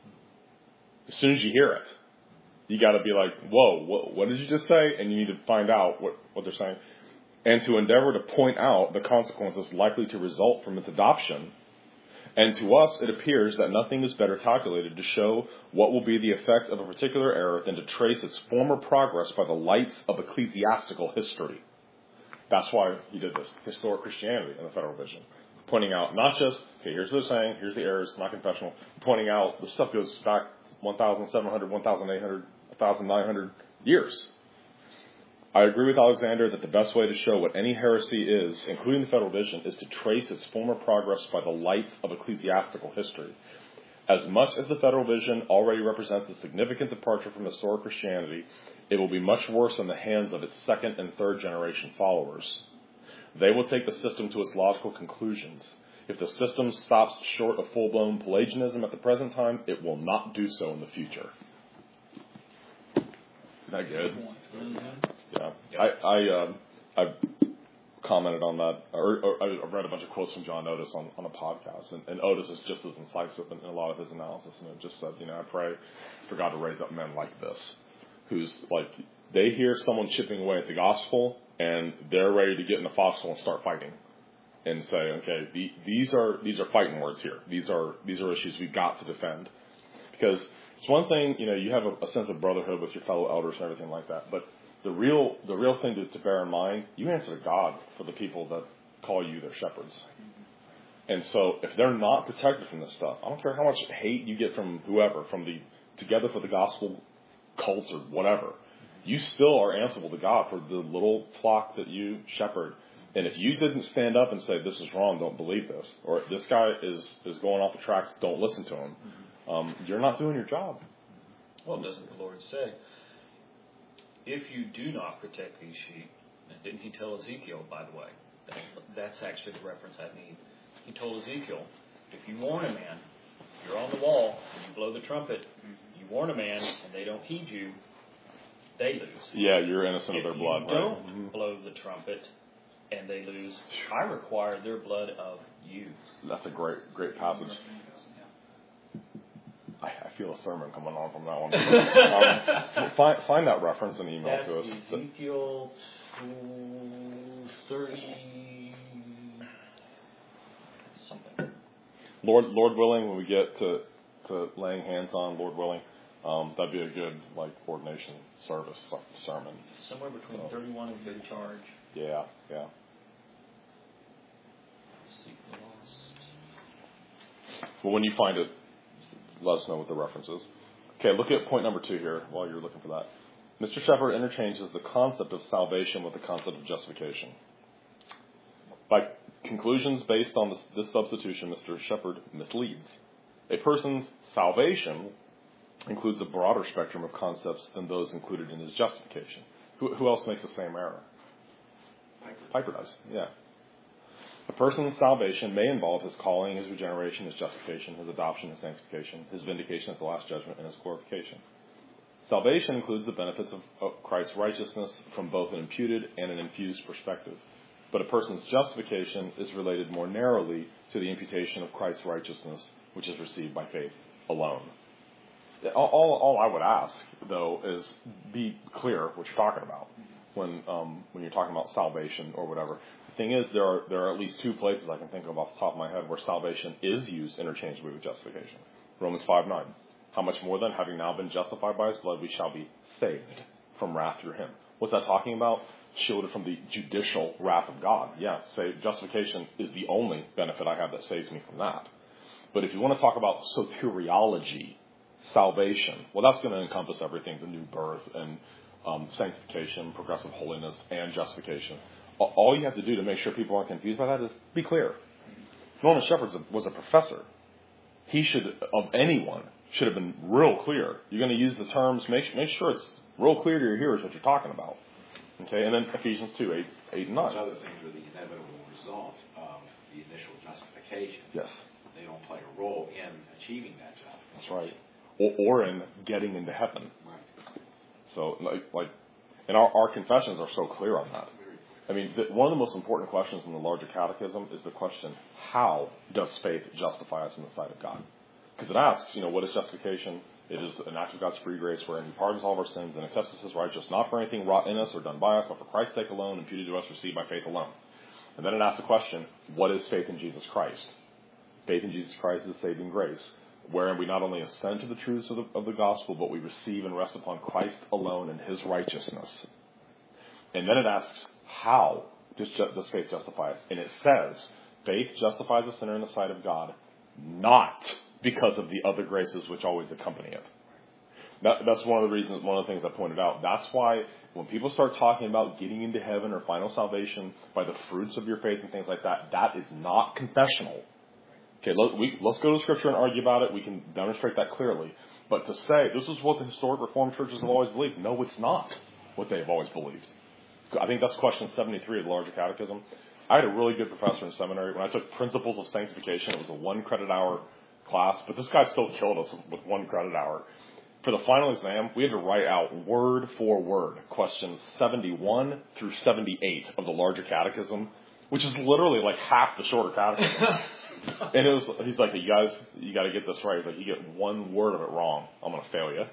As soon as you hear it, you got to be like, whoa, what, what did you just say? And you need to find out what, what they're saying. And to endeavor to point out the consequences likely to result from its adoption. And to us, it appears that nothing is better calculated to show what will be the effect of a particular error than to trace its former progress by the lights of ecclesiastical history. That's why he did this, historic Christianity in the Federal Vision. Pointing out not just, okay, here's what they're saying, here's the errors, not confessional. Pointing out the stuff goes back one thousand seven hundred, one thousand eight hundred, one thousand nine hundred years. I agree with Alexander that the best way to show what any heresy is, including the Federal Vision, is to trace its former progress by the light of ecclesiastical history. As much as the Federal Vision already represents a significant departure from historic Christianity, it will be much worse in the hands of its second and third generation followers. They will take the system to its logical conclusions. If the system stops short of full-blown Pelagianism at the present time, it will not do so in the future. Isn't that good? Yeah, I I um, I commented on that, or, or I read a bunch of quotes from John Otis on, on a podcast, and, and Otis is just as incisive in, in a lot of his analysis, and it just said, you know, I pray for God to raise up men like this, who's like, they hear someone chipping away at the gospel, and they're ready to get in the foxhole and start fighting, and say, okay, the, these are these are fighting words here. These are these are issues we've got to defend, because it's one thing, you know, you have a, a sense of brotherhood with your fellow elders and everything like that, but The real, the real thing to, to bear in mind, you answer to God for the people that call you their shepherds. And so if they're not protected from this stuff, I don't care how much hate you get from whoever, from the Together for the Gospel cults or whatever, you still are answerable to God for the little flock that you shepherd. And if you didn't stand up and say, this is wrong, don't believe this, or this guy is, is going off the tracks, don't listen to him, um, you're not doing your job. Well, doesn't the Lord say, if you do not protect these sheep, and didn't he tell Ezekiel, by the way? That's actually the reference I need. He told Ezekiel, if you warn a man, you're on the wall, and you blow the trumpet, you warn a man, and they don't heed you, they lose. Yeah, you're innocent if of their blood. If you don't right? mm-hmm. blow the trumpet, and they lose, I require their blood of you. That's a great, great passage. I, I feel a sermon coming on from that one. um, find, find that reference and email That's to us. Ezekiel thirty something. Lord, Lord willing, when we get to, to laying hands on, Lord willing, um, that'd be a good like ordination service like, sermon. Somewhere between so, thirty-one and thirty charge. Yeah, yeah. Seek the lost. Well, when you find it, let us know what the reference is. Okay, look at point number two here while you're looking for that. Mister Shepherd interchanges the concept of salvation with the concept of justification. By conclusions based on this, this substitution, Mister Shepherd misleads. A person's salvation includes a broader spectrum of concepts than those included in his justification. Who, who else makes the same error? Piper. Piper does, yeah. A person's salvation may involve his calling, his regeneration, his justification, his adoption, his sanctification, his vindication at the last judgment, and his glorification. Salvation includes the benefits of, of Christ's righteousness from both an imputed and an infused perspective. But a person's justification is related more narrowly to the imputation of Christ's righteousness, which is received by faith alone. All, all, all I would ask, though, is be clear what you're talking about when um, when you're talking about salvation or whatever. The thing is, there are there are at least two places I can think of off the top of my head where salvation is used interchangeably with justification. Romans five nine. How much more then, having now been justified by his blood, we shall be saved from wrath through him. What's that talking about? Shielded from the judicial wrath of God. Yeah, say justification is the only benefit I have that saves me from that. But if you want to talk about soteriology, salvation, well, that's going to encompass everything, the new birth and um, sanctification, progressive holiness, and justification. All you have to do to make sure people aren't confused by that is be clear. Norman Shepherd was a professor. He should, of anyone, should have been real clear. You're going to use the terms, make, make sure it's real clear to your hearers what you're talking about. Okay, and then Ephesians two, eight, eight and nine. Those other things are the inevitable result of the initial justification. Yes. They don't play a role in achieving that justification. That's right. Or, or in getting into heaven. Right. So, like, like and our, our confessions are so clear on that. I mean, the, one of the most important questions in the larger catechism is the question, how does faith justify us in the sight of God? Because it asks, you know, what is justification? It is an act of God's free grace wherein he pardons all of our sins and accepts us as righteous, not for anything wrought in us or done by us, but for Christ's sake alone, imputed to us, received by faith alone. And then it asks the question, what is faith in Jesus Christ? Faith in Jesus Christ is saving grace, wherein we not only assent to the truths of the, of the gospel, but we receive and rest upon Christ alone and his righteousness. And then it asks, how does, does faith justify us? And it says, faith justifies a sinner in the sight of God, not because of the other graces which always accompany it. That, that's one of the reasons, one of the things I pointed out. That's why when people start talking about getting into heaven or final salvation by the fruits of your faith and things like that, that is not confessional. Okay, let, we, let's go to Scripture and argue about it. We can demonstrate that clearly. But to say, this is what the historic Reformed churches have always believed, no, it's not what they've always believed. I think that's question seventy-three of the larger catechism. I had a really good professor in seminary. When I took Principles of Sanctification, it was a one credit hour class, but this guy still killed us with one credit hour. For the final exam, we had to write out word for word questions seventy-one through seventy-eight of the larger catechism, which is literally like half the shorter catechism. And it was, he's like, you guys, you got to get this right. He's like, you get one word of it wrong, I'm going to fail you.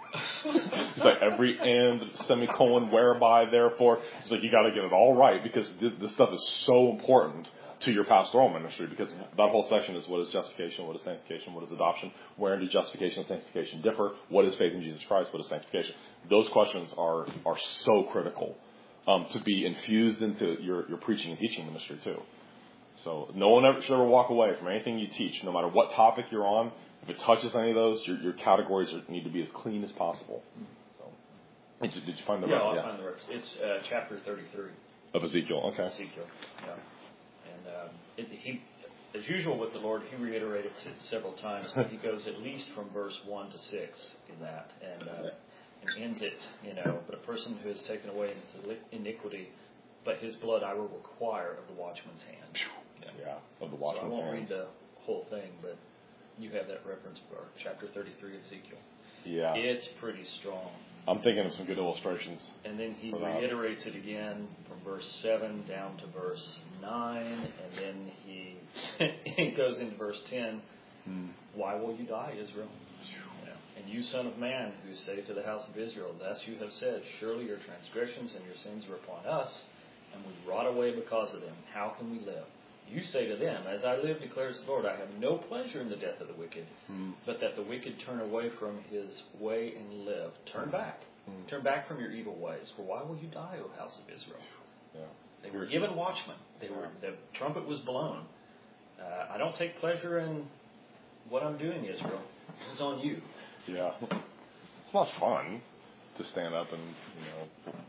He's like, every and, semicolon, whereby, therefore. He's like, you got to get it all right because this, this stuff is so important to your pastoral ministry, because that whole section is what is justification, what is sanctification, what is adoption, wherein do justification and sanctification differ, what is faith in Jesus Christ, what is sanctification. Those questions are are so critical um, to be infused into your, your preaching and teaching ministry too. So no one ever should ever walk away from anything you teach, no matter what topic you're on. If it touches any of those, your, your categories are, need to be as clean as possible. So, did you, did you find the yeah, rest? I'll Yeah, find the rest. It's uh, chapter thirty-three of Ezekiel. Okay. Ezekiel. Yeah. And um, it, he, as usual with the Lord, he reiterated it several times. But he goes at least from verse one to six in that, and uh, and ends it. You know, but a person who has taken away his iniquity, but his blood I will require of the watchman's hand. Yeah, yeah of the watchman's hand. So I won't read the whole thing, but you have that reference for chapter thirty-three of Ezekiel. Yeah. It's pretty strong. I'm thinking of some good illustrations. And then he reiterates it again from verse seven down to verse nine, and then he, he goes into verse ten. Hmm. Why will you die, Israel? Yeah. And you, son of man, who say to the house of Israel, thus you have said, surely your transgressions and your sins are upon us, and we rot away because of them. How can we live? You say to them, as I live, declares the Lord, I have no pleasure in the death of the wicked, mm. but that the wicked turn away from his way and live. Turn back. Mm. Turn back from your evil ways. For why will you die, O house of Israel? Yeah. They were given watchmen. They were, the trumpet was blown. Uh, I don't take pleasure in what I'm doing, Israel. It's on you. Yeah. It's not fun to stand up and, you know,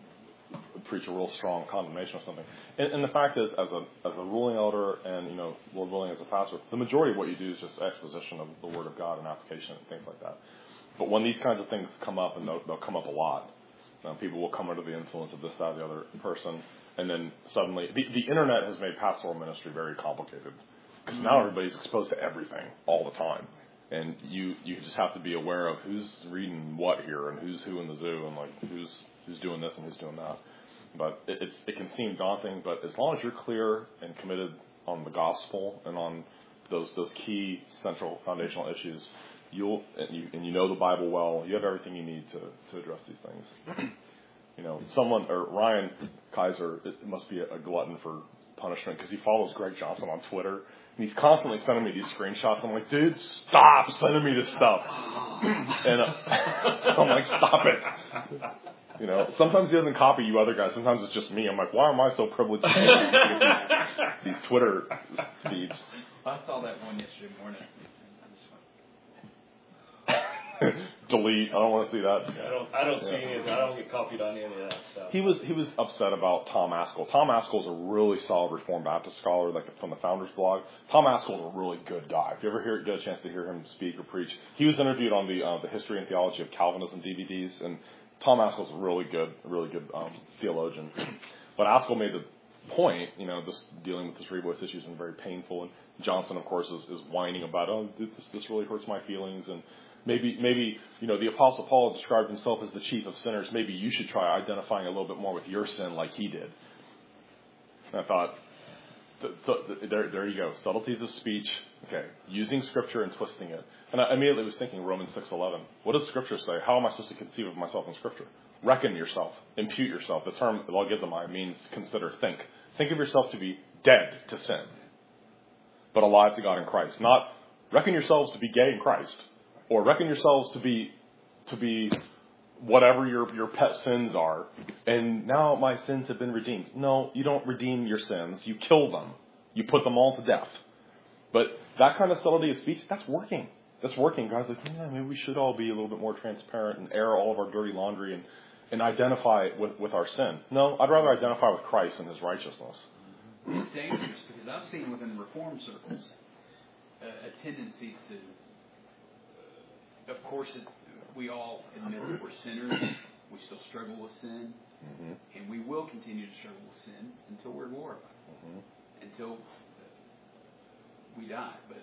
preach a real strong condemnation of something. And, and the fact is, as a as a ruling elder and, you know, Lord willing, as a pastor, the majority of what you do is just exposition of the Word of God and application and things like that. But when these kinds of things come up, and they'll, they'll come up a lot, um, people will come under the influence of this, that, the other person, and then suddenly, the, the internet has made pastoral ministry very complicated, because now everybody's exposed to everything all the time. And you, you just have to be aware of who's reading what here, and who's who in the zoo, and like who's who's doing this and who's doing that. But it, it's, it can seem daunting, but as long as you're clear and committed on the gospel and on those those key central foundational issues, you'll and you, and you know the Bible well, you have everything you need to, to address these things. You know, someone, or Ryan Kaiser, it must be a, a glutton for punishment, because he follows Greg Johnson on Twitter, and he's constantly sending me these screenshots. I'm like, dude, stop sending me this stuff. And uh, I'm like, stop it. You know, sometimes he doesn't copy you other guys. Sometimes it's just me. I'm like, why am I so privileged to get these, these Twitter feeds? I saw that one yesterday morning. Delete. I don't want to see that. I don't. I don't see Yeah. any of that. I don't get copied on any of that stuff. He was he was upset about Tom Askell. Tom Askell is a really solid Reformed Baptist scholar, like from the Founders blog. Tom Askell is a really good guy. If you ever hear, get a chance to hear him speak or preach, he was interviewed on the uh, the History and Theology of Calvinism D V Ds, and Tom Askell is a really good, really good um, theologian. But Askell made the point, you know, this dealing with this revoice issue has been very painful, and Johnson, of course, is, is whining about, oh, this this really hurts my feelings, and Maybe, maybe you know, the Apostle Paul described himself as the chief of sinners. Maybe you should try identifying a little bit more with your sin like he did. And I thought, th- th- there, there you go. Subtleties of speech. Okay, using Scripture and twisting it. And I immediately was thinking Romans six eleven. What does Scripture say? How am I supposed to conceive of myself in Scripture? Reckon yourself. Impute yourself. The term logizomai means consider, think. Think of yourself to be dead to sin, but alive to God in Christ. Not reckon yourselves to be gay in Christ. Or reckon yourselves to be to be whatever your, your pet sins are, and now my sins have been redeemed. No, you don't redeem your sins. You kill them. You put them all to death. But that kind of subtlety of speech, that's working. That's working. Guys like, yeah, maybe we should all be a little bit more transparent and air all of our dirty laundry and, and identify with, with our sin. No, I'd rather identify with Christ and his righteousness. It's dangerous, because I've seen within Reformed circles uh, a tendency to, of course, it, we all admit that we're sinners. We still struggle with sin. Mm-hmm. And we will continue to struggle with sin until we're glorified. Mm-hmm. Until we die. But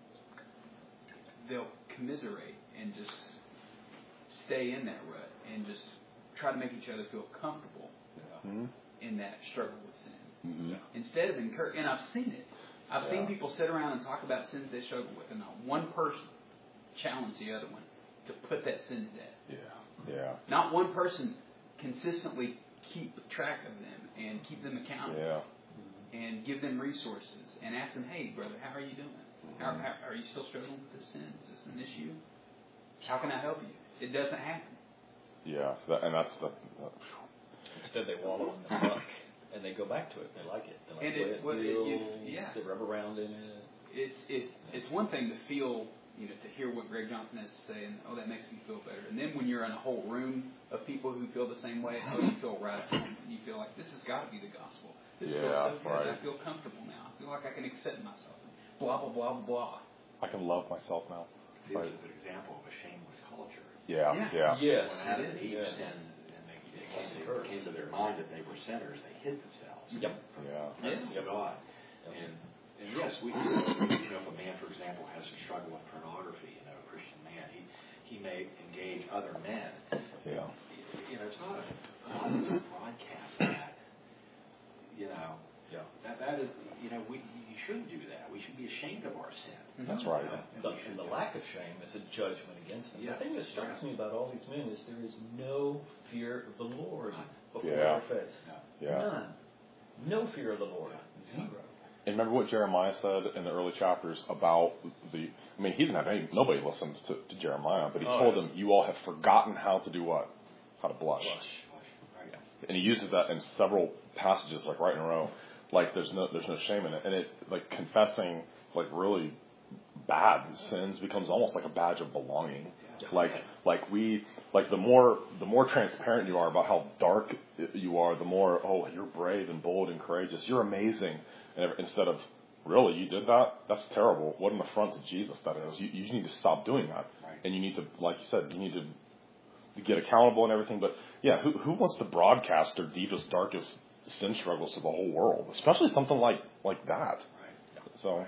they'll commiserate and just stay in that rut and just try to make each other feel comfortable mm-hmm. in that struggle with sin. Mm-hmm. Instead of encouraging, and I've seen it. I've yeah. seen people sit around and talk about sins they struggle with, and not one person challenge the other one to put that sin to death. Yeah, yeah. Not one person consistently keep track of them and keep them accountable. Yeah. And give them resources and ask them, hey, brother, how are you doing? Mm-hmm. How, how, are you still struggling with this sin? Is this an issue? How can I help you? It doesn't happen. Yeah, that, and that's the... Uh, Instead, they wallow in the muck, and they go back to it. They like it. They like and the way it, it well, feels. It, it, yeah. They rub around in it. It's, it's, it's one thing to feel... You know, to hear what Greg Johnson has to say, and oh, that makes me feel better. And then when you're in a whole room of people who feel the same way, oh, you feel right at home. And you feel like this has got to be the gospel. This yeah, feels so good. right. I feel comfortable now. I feel like I can accept myself. Blah blah blah blah. I can love myself now. It's right. a good example of a shameless culture. Yeah, yeah, yeah. Yes, when Adam and Eve yes. sinned, and they, it came, to, came to their mind that they were sinners, they hid themselves. Yep. From, Yeah. from Yes. God. Yep. And and yes, we you know if a man, for example, has to struggle with pornography. He may engage other men. Yeah. You know, it's not a, not a broadcast that. You know. Yeah. That that is. You know, we you shouldn't do that. We should be ashamed of our sin. That's right. You know? And, the, and the lack of shame is a judgment against them. Yes. The thing that strikes me about all these men is there is no fear of the Lord before yeah. their face. Yeah. None. No fear of the Lord. Zero. And remember what Jeremiah said in the early chapters about the, I mean, he didn't have any, nobody listened to, to Jeremiah, but he oh, told yeah. them, you all have forgotten how to do what? How to blush. blush. And he uses that in several passages, like right in a row, like there's no, there's no shame in it. And it, like confessing, like really bad sins becomes almost like a badge of belonging. Like, like we, like the more, the more transparent you are about how dark you are, the more, oh, you're brave and bold and courageous. You're amazing. And instead of, really, you did that? That's terrible. What an affront to Jesus that is. You, you need to stop doing that. Right. And you need to, like you said, you need to get accountable and everything. But yeah, who, who wants to broadcast their deepest, darkest sin struggles to the whole world? Especially something like, like that. Right. So,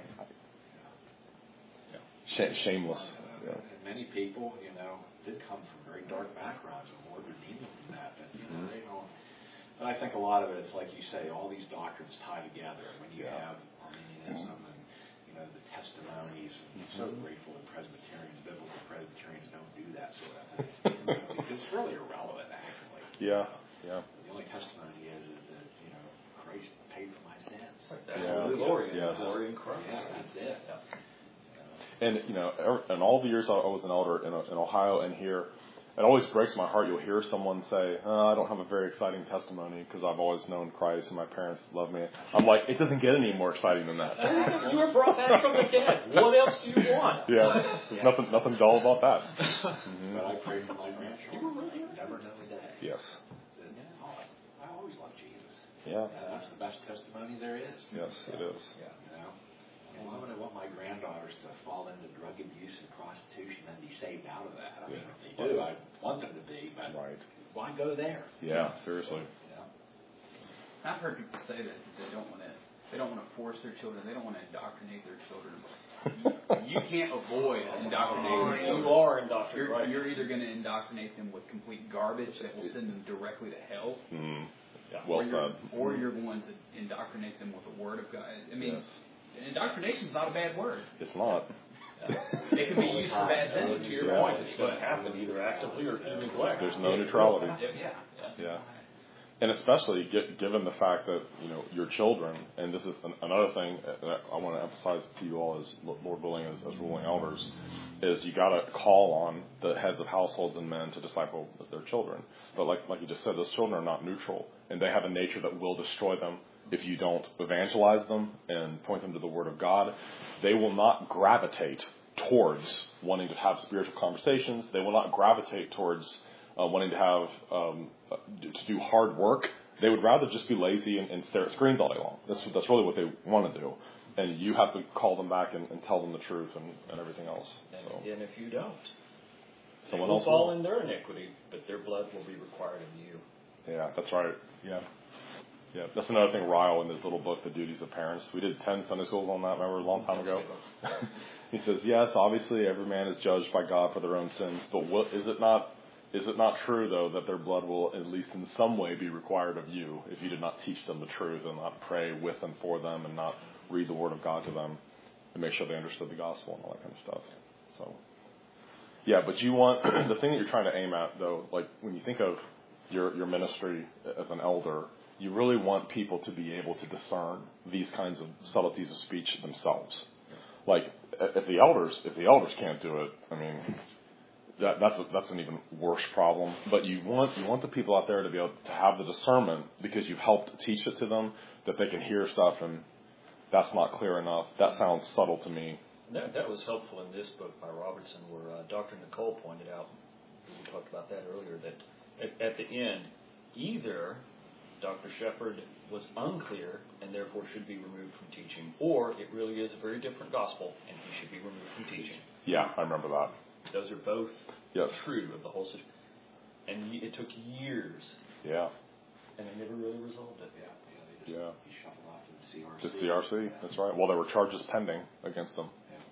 Yeah. sh- shameless. Yeah. And many people, you know, did come from very dark backgrounds, and the Lord redeemed them from that. But, you know, Mm-hmm. they don't. But I think a lot of it is, like you say, all these doctrines tie together. When you Yeah. have Arminianism and, you know, the testimonies, and I'm so grateful that Presbyterians, biblical Presbyterians don't do that sort of thing. It's really irrelevant, actually. Yeah. You know? Yeah. The only testimony is, is that, you know, Christ paid for my sins. That's Yeah. the glory. Yes. Glory in Christ. Yeah, that's it. And, you know, er- in all the years I was an elder in, in Ohio and here, it always breaks my heart. You'll hear someone say, oh, I don't have a very exciting testimony because I've always known Christ and my parents love me. I'm like, it doesn't get any more exciting than that. You were brought back from the dead. What else do you want? Yeah. Yeah. Nothing nothing dull about that. Mm-hmm. But I pray for my grandchildren. I never know the day. Yes. That, oh, I always loved Jesus. Yeah. Uh, that's the best testimony there is. Yes, it is. Yeah. You know? And why would I want my granddaughters to fall into drug abuse and prostitution and be saved out of that? I mean, Yeah. if they do, I want them to be, but Right. why go there? Yeah, seriously. Yeah. I've heard people say that they don't want to. They don't want to force their children. They don't want to indoctrinate their children. You, you can't avoid indoctrinating their children. You are indoctrinated. You're, Right. you're either going to indoctrinate them with complete garbage that will send them directly to hell, Mm. Yeah. Well or, you're, said. or you're going to indoctrinate them with the Word of God. I mean, Yes. indoctrination is not a bad word. It's not. It can be used for bad things. To your Yeah. point, it's going to happen either actively or through neglect. There's no neutrality. Yeah. Yeah. And especially get, given the fact that, you know, your children, and this is an, another thing that I want to emphasize to you all as Lord willing, as, as ruling elders, is you got to call on the heads of households and men to disciple their children. But like, like you just said, those children are not neutral, and they have a nature that will destroy them if you don't evangelize them and point them to the Word of God. They will not gravitate towards wanting to have spiritual conversations. They will not gravitate towards Uh, wanting to have um, uh, to do hard work. They would rather just be lazy and, and stare at screens all day long. That's that's really what they want to do, and you have to call them back and, and tell them the truth and, and everything else. So And, and if you don't, someone they will else fall will. in their iniquity, but their blood will be required of you. Yeah, that's right. Yeah, yeah. That's another thing. Ryle in his little book, The Duties of Parents. We did ten Sunday schools on that. Remember a long time ago. He says, yes, obviously every man is judged by God for their own sins, but what is it not? Is it not true, though, that their blood will, at least in some way, be required of you if you did not teach them the truth and not pray with and for them and not read the Word of God to them and make sure they understood the gospel and all that kind of stuff? So, yeah, but you want, the thing that you're trying to aim at, though, like when you think of your, your ministry as an elder, you really want people to be able to discern these kinds of subtleties of speech themselves. Like, if the elders, if the elders can't do it, I mean... That, that's a, that's an even worse problem. But you want you want the people out there to be able to have the discernment because you've helped teach it to them that they can hear stuff and that's not clear enough. That sounds subtle to me. That, that was helpful in this book by Robertson, where uh, Doctor Nicole pointed out, we talked about that earlier, that at, at the end, either Doctor Shepherd was unclear and therefore should be removed from teaching, or it really is a very different gospel and he should be removed from teaching. Yeah, I remember that. Those are both Yes. true of the whole situation. And it took years, Yeah. and they never really resolved it. Yeah, yeah, they just Yeah. he shuffled off to the C R C. Just the R C. That's right. Well, there were charges pending against them.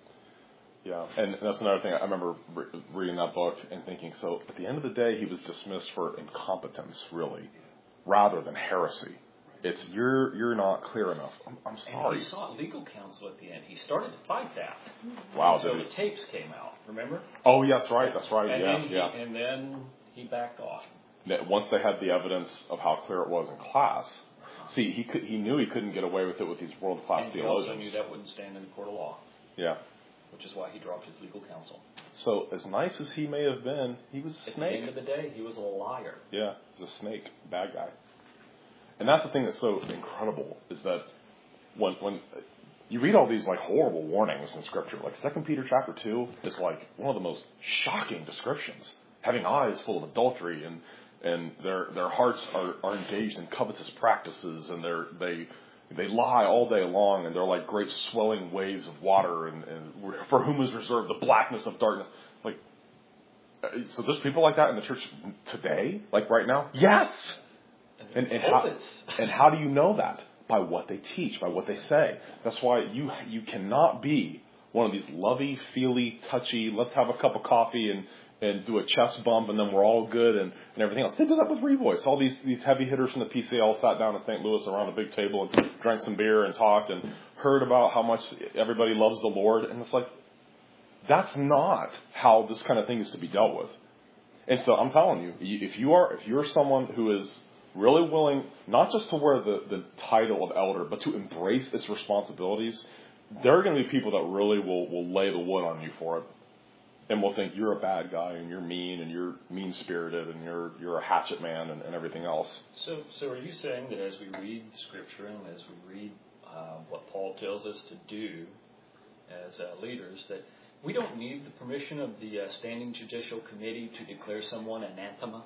Yeah, and that's another thing. I remember re- reading that book and thinking, so at the end of the day, he was dismissed for incompetence, really, rather than heresy. It's you're you're not clear enough. I'm, I'm sorry. And he sought legal counsel at the end. He started to fight that. Wow. So did the he? tapes came out. Remember? Oh, yeah, that's right. That's right. And yeah, then he, yeah. And then he backed off. That once they had the evidence of how clear it was in class, see, he could, he knew he couldn't get away with it with these world class And he also theologians. knew that wouldn't stand in the court of law. Yeah. Which is why he dropped his legal counsel. So as nice as he may have been, he was a At snake. the end of the day, he was a liar. Yeah, he was a snake, bad guy. And that's the thing that's so incredible is that when when you read all these like horrible warnings in Scripture. Like Second Peter chapter two is like one of the most shocking descriptions. Having eyes full of adultery, and and their their hearts are, are engaged in covetous practices, and they're they they lie all day long, and they're like great swelling waves of water, and, and for whom is reserved the blackness of darkness. Like, so there's people like that in the church today, like right now. Yes. And, and how and how do you know that? By what they teach, by what they say. That's why you you cannot be one of these lovey, feely, touchy, let's have a cup of coffee and, and do a chest bump and then we're all good and, and everything else. They did that with Revoice. All these, these heavy hitters from the P C A all sat down in Saint Louis around a big table and drank some beer and talked and heard about how much everybody loves the Lord. And it's like, that's not how this kind of thing is to be dealt with. And so I'm telling you, if you are, if you're someone who is really willing, not just to wear the, the title of elder, but to embrace its responsibilities, there are going to be people that really will, will lay the wood on you for it. And will think you're a bad guy and you're mean and you're mean-spirited and you're you're a hatchet man and, and everything else. So so are you saying that as we read Scripture and as we read uh, what Paul tells us to do as uh, leaders, that we don't need the permission of the uh, Standing Judicial Committee to declare someone anathema?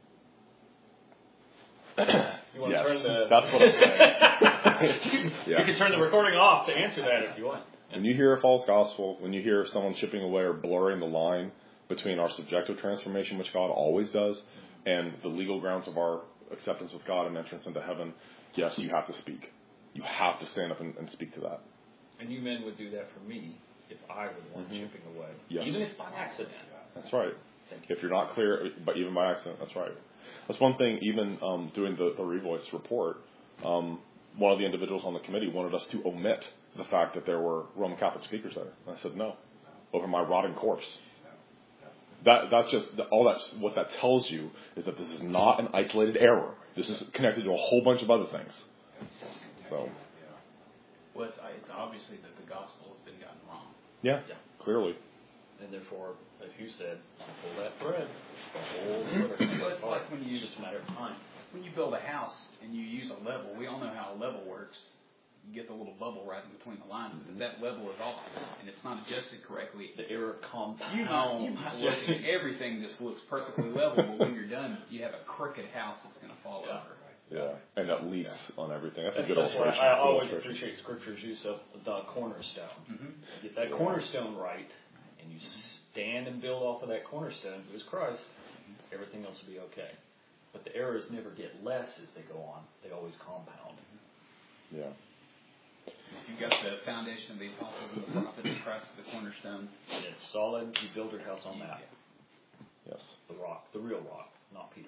You want yes, to turn the... that's what I'm saying. yeah. You can turn the recording off to answer that if you want. When you hear a false gospel, when you hear someone chipping away or blurring the line between our subjective transformation, which God always does, and the legal grounds of our acceptance with God and entrance into heaven, yes, you have to speak. You have to stand up and, and speak to that. And you men would do that for me if I were the one mm-hmm. chipping away. Yes. Even if by accident. That's right. Thank you. If you're not clear, but even by accident, that's right. That's one thing, even um, doing the, the Revoice report, um, one of the individuals on the committee wanted us to omit the fact that there were Roman Catholic speakers there. And I said, no, over my rotting corpse. That That's just, all that's, what that tells you is that this is not an isolated error. This is connected to a whole bunch of other things. So. Well, it's, it's obviously that the gospel has been gotten wrong. Yeah, yeah. Clearly. And therefore, as you said, pull that thread. The whole thread. Well, it's like when you, it's just a matter of time. When you build a house and you use a level, we all know how a level works. You get the little bubble right in between the lines, but that level is off, and it's not adjusted correctly. The error compounds. You know, everything just looks perfectly level, but when you're done, you have a crooked house that's going to fall yeah. over. Yeah, and that leaks yeah. on everything. That's, that's a good that's illustration. I always appreciate Scripture's use of the cornerstone. Mm-hmm. You get that yeah. cornerstone right, and you stand and build off of that cornerstone, who is Christ, mm-hmm. everything else will be okay. But the errors never get less as they go on. They always compound. Yeah. You've got the foundation of the apostles and the prophets, Christ is the cornerstone. And it's solid. You build your house on that. Yes. The rock. The real rock, not Peter.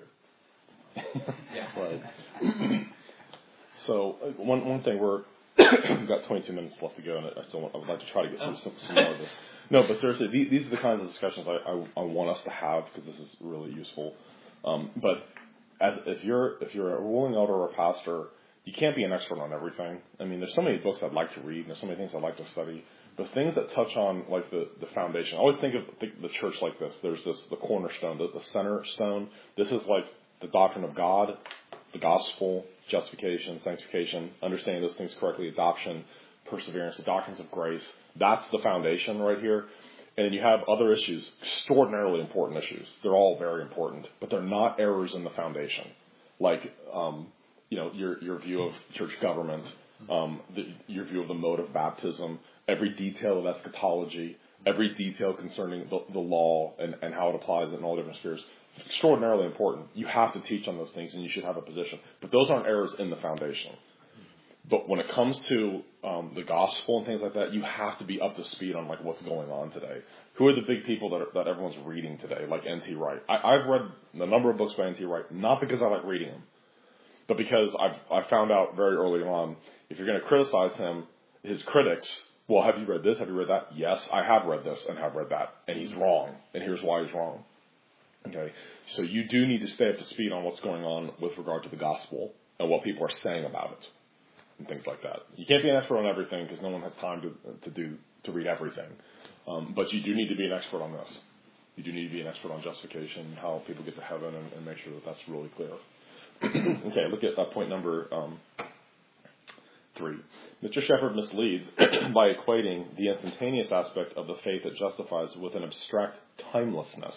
Yeah. Right. So uh, one one thing we're we've got twenty-two minutes left to go, and I still want, I would like to try to get through some, some more of this. No, but seriously, these, these are the kinds of discussions I, I, I want us to have because this is really useful. Um, but as if you're if you're a ruling elder or a pastor, you can't be an expert on everything. I mean, there's so many books I'd like to read, and there's so many things I'd like to study. But things that touch on like the, the foundation. I always think of the, the church like this. There's this the cornerstone, the, the center stone. This is like the doctrine of God, the gospel, justification, sanctification, understanding those things correctly, adoption, perseverance, the doctrines of grace. That's the foundation right here. And then you have other issues, extraordinarily important issues. They're all very important, but they're not errors in the foundation. Like, um, you know, your your view of church government, um, the, your view of the mode of baptism, every detail of eschatology, every detail concerning the, the law and, and how it applies in all different spheres. Extraordinarily important. You have to teach on those things, and you should have a position. But those aren't errors in the foundation. But when it comes to um, the gospel and things like that, you have to be up to speed on like what's going on today. Who are the big people that are, that everyone's reading today, like N T Wright? I, I've read a number of books by N T Wright, not because I like reading them, but because I've I found out very early on, if you're going to criticize him, his critics, well, have you read this? Have you read that? Yes, I have read this and have read that, and he's wrong, and here's why he's wrong. Okay, so you do need to stay up to speed on what's going on with regard to the gospel and what people are saying about it and things like that. You can't be an expert on everything because no one has time to to do to read everything. Um, but you do need to be an expert on this. You do need to be an expert on justification, how people get to heaven, and, and make sure that that's really clear. Okay, look at uh, point number um, three. Mister Shepherd misleads by equating the instantaneous aspect of the faith that justifies with an abstract timelessness.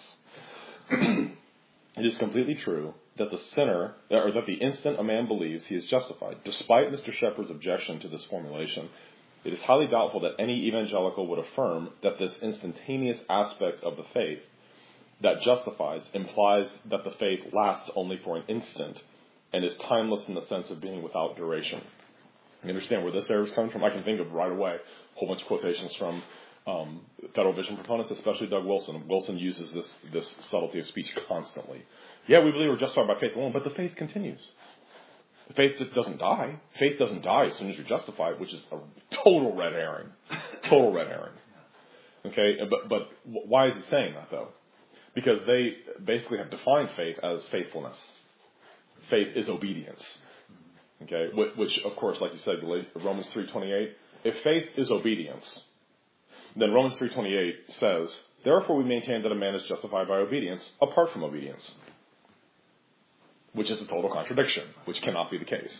It is completely true that the sinner, or that the instant a man believes, he is justified. Despite Mister Shepherd's objection to this formulation, it is highly doubtful that any evangelical would affirm that this instantaneous aspect of the faith that justifies implies that the faith lasts only for an instant and is timeless in the sense of being without duration. You understand where this error is coming from? I can think of right away a whole bunch of quotations from um, Federal Vision proponents, especially Doug Wilson. Wilson uses this, this subtlety of speech constantly. Yeah, we believe we're justified by faith alone, but the faith continues. The faith just doesn't die. Faith doesn't die as soon as you're justified, which is a total red herring. Total red herring. Okay, but, but why is he saying that, though? Because they basically have defined faith as faithfulness. Faith is obedience. Okay, which, of course, like you said, Romans three twenty-eight, if faith is obedience, then Romans three twenty-eight says, therefore we maintain that a man is justified by obedience apart from obedience, which is a total contradiction, which cannot be the case.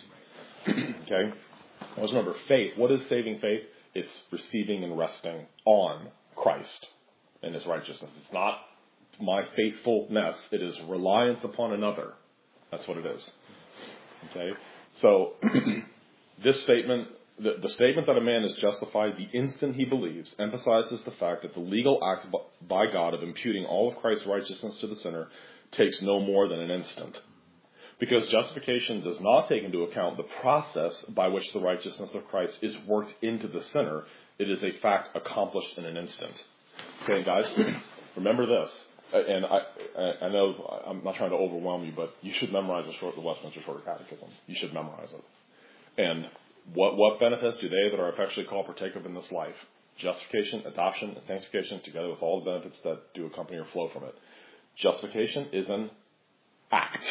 Okay? Always remember, faith, what is saving faith? It's receiving and resting on Christ and his righteousness. It's not my faithfulness. It is reliance upon another. That's what it is. Okay? So, this statement, the, the statement that a man is justified the instant he believes, emphasizes the fact that the legal act by God of imputing all of Christ's righteousness to the sinner takes no more than an instant. Because justification does not take into account the process by which the righteousness of Christ is worked into the sinner. It is a fact accomplished in an instant. Okay, guys, remember this. And I, I know I'm not trying to overwhelm you, but you should memorize the, short, the Westminster Shorter Catechism. You should memorize it. And what what benefits do they that are effectually called partake of in this life? Justification, adoption, and sanctification, together with all the benefits that do accompany or flow from it. Justification is an act.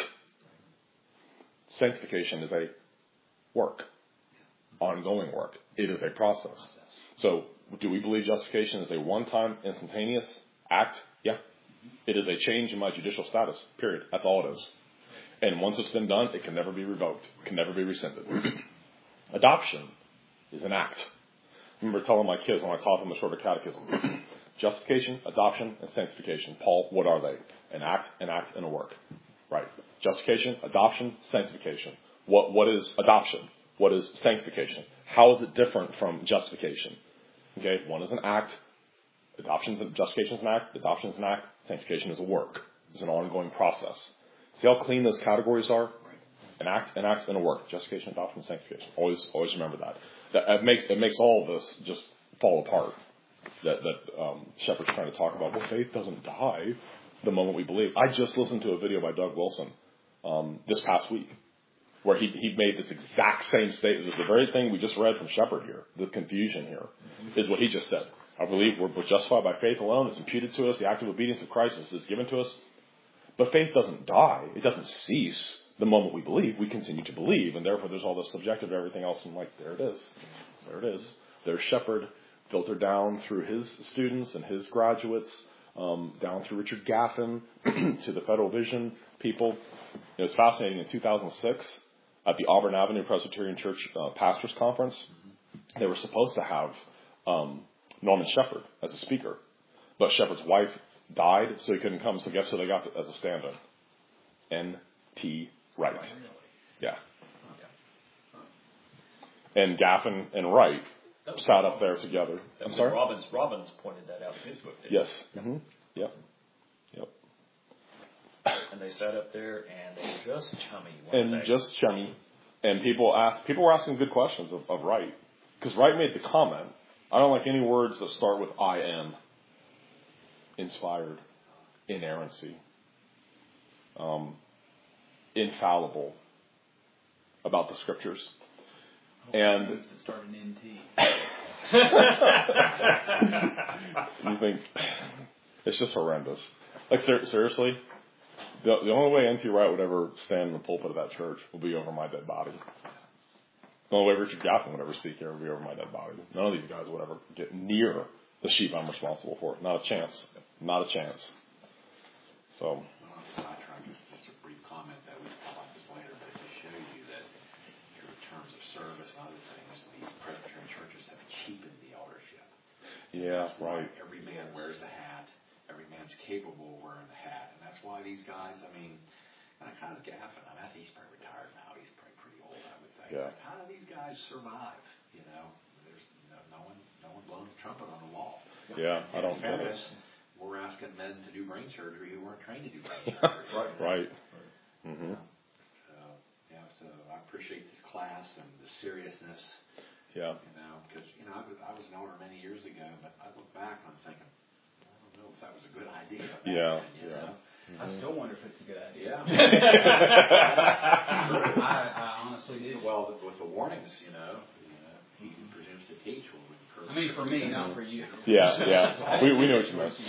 Sanctification is a work, ongoing work. It is a process. So, do we believe justification is a one-time, instantaneous act? Yeah. It is a change in my judicial status, period. That's all it is. And once it's been done, it can never be revoked. It can never be rescinded. Adoption is an act. I remember telling my kids when I taught them the Shorter Catechism, justification, adoption, and sanctification. Paul, what are they? An act, an act, and a work. Right. Justification, adoption, sanctification. What What is adoption? What is sanctification? How is it different from justification? Okay, one is an act. Adoption is justification is an act. Adoption is an act. Sanctification is a work. It's an ongoing process. See how clean those categories are? An act, an act, and a work. Justification, adoption, sanctification. Always, always remember that. That it makes it makes all of this just fall apart. That that um, Shepherd's trying to talk about. Well, faith doesn't die the moment we believe. I just listened to a video by Doug Wilson um, this past week, where he he made this exact same statement. It's the very thing we just read from Shepherd here. The confusion here is what he just said. I believe we're justified by faith alone. It's imputed to us. The active obedience of Christ is given to us. But faith doesn't die. It doesn't cease the moment we believe. We continue to believe, and therefore there's all this subjective everything else. And like, there it is. There it is. There's Shepherd, filtered down through his students and his graduates, um, down through Richard Gaffin to the Federal Vision people. It was fascinating. In two thousand six, at the Auburn Avenue Presbyterian Church uh, Pastors Conference, they were supposed to have um, Norman Shepherd as a speaker, but Shepherd's wife died, so he couldn't come. So guess who they got as a stand-in? N T Wright. Yeah. And Gaffin and Wright sat up there together. I'm sorry? Robbins, Robbins pointed that out in his book. Didn't Yes. Mm-hmm. Yep. Yep. And they sat up there and they were just chummy. And they? just chummy. And people asked, people were asking good questions of, of Wright. Because Wright made the comment, I don't like any words that start with I am. Inspired. Inerrancy. Um, infallible. About the scriptures. And That start an N T. You think it's just horrendous. Like ser- seriously, the the only way N T Wright would ever stand in the pulpit of that church would be over my dead body. The only way Richard Gaffin would ever speak here would be over my dead body. None of these guys would ever get near the sheep I'm responsible for. Not a chance. Not a chance. So. Sidetrack, just, just a brief comment that we will talk about this later, but to show you that through terms of service and other things, Yeah, that's why right. every man wears the hat. Every man's capable of wearing the hat, and that's why these guys. I mean, and I kind of gaffing. I mean, he's probably retired now. He's probably pretty old, I would think. Yeah. Like, how do these guys survive? You know, there's no, no one, no one blowing the trumpet on the wall. Yeah, I don't get it. We're asking men to do brain surgery who weren't trained to do brain surgery. Right. Mm-hmm. Yeah. So, yeah, so I appreciate this class and the seriousness. Yeah. You know, because, you know, I was, I was an elder many years ago, but I look back and I'm thinking, I don't know if that was a good idea. Yeah. Then, you Yeah. know? I still wonder if it's a good idea. Yeah. I, I honestly do. Well, with the warnings, you know, you know, he who presumes to teach will incur. I mean, for me, not for you. Yeah, yeah. We we know what you meant.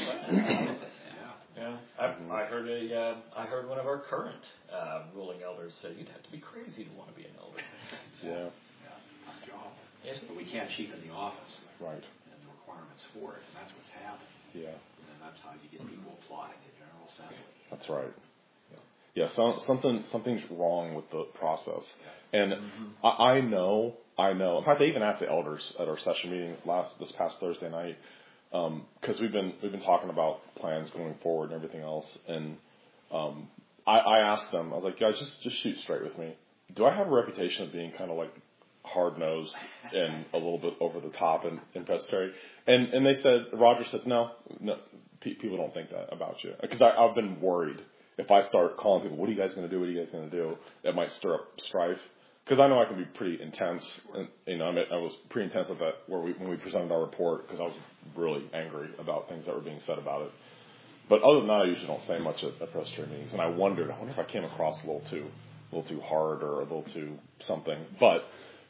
Yeah, I, I heard a, uh, I heard one of our current uh, ruling elders say you'd have to be crazy to want to be an elder. Yeah. Yeah, our job. Yeah. But we can't cheapen the office. Right. And the requirements for it, and that's what's happening. Yeah. And that's how you get people applauding the General Assembly. That's right. Yeah, so, something something's wrong with the process, and Mm-hmm. I, I know, I know. In fact, I even asked the elders at our session meeting last this past Thursday night, because um, we've been we've been talking about plans going forward and everything else, and um, I, I asked them. I was like, guys, just just shoot straight with me. Do I have a reputation of being kind of like hard nosed and a little bit over the top in, in Presbytery? And and they said, Roger said, no, no, pe- people don't think that about you, because I've been worried. If I start calling people, what are you guys going to do? What are you guys going to do? It might stir up strife. Because I know I can be pretty intense. And, you know, I, mean, I was pretty intense at that where we, when we presented our report, because I was really angry about things that were being said about it. But other than that, I usually don't say much at, at Presbyterian meetings. And I wondered, I wonder if I came across a little too, a little too hard or a little too something. But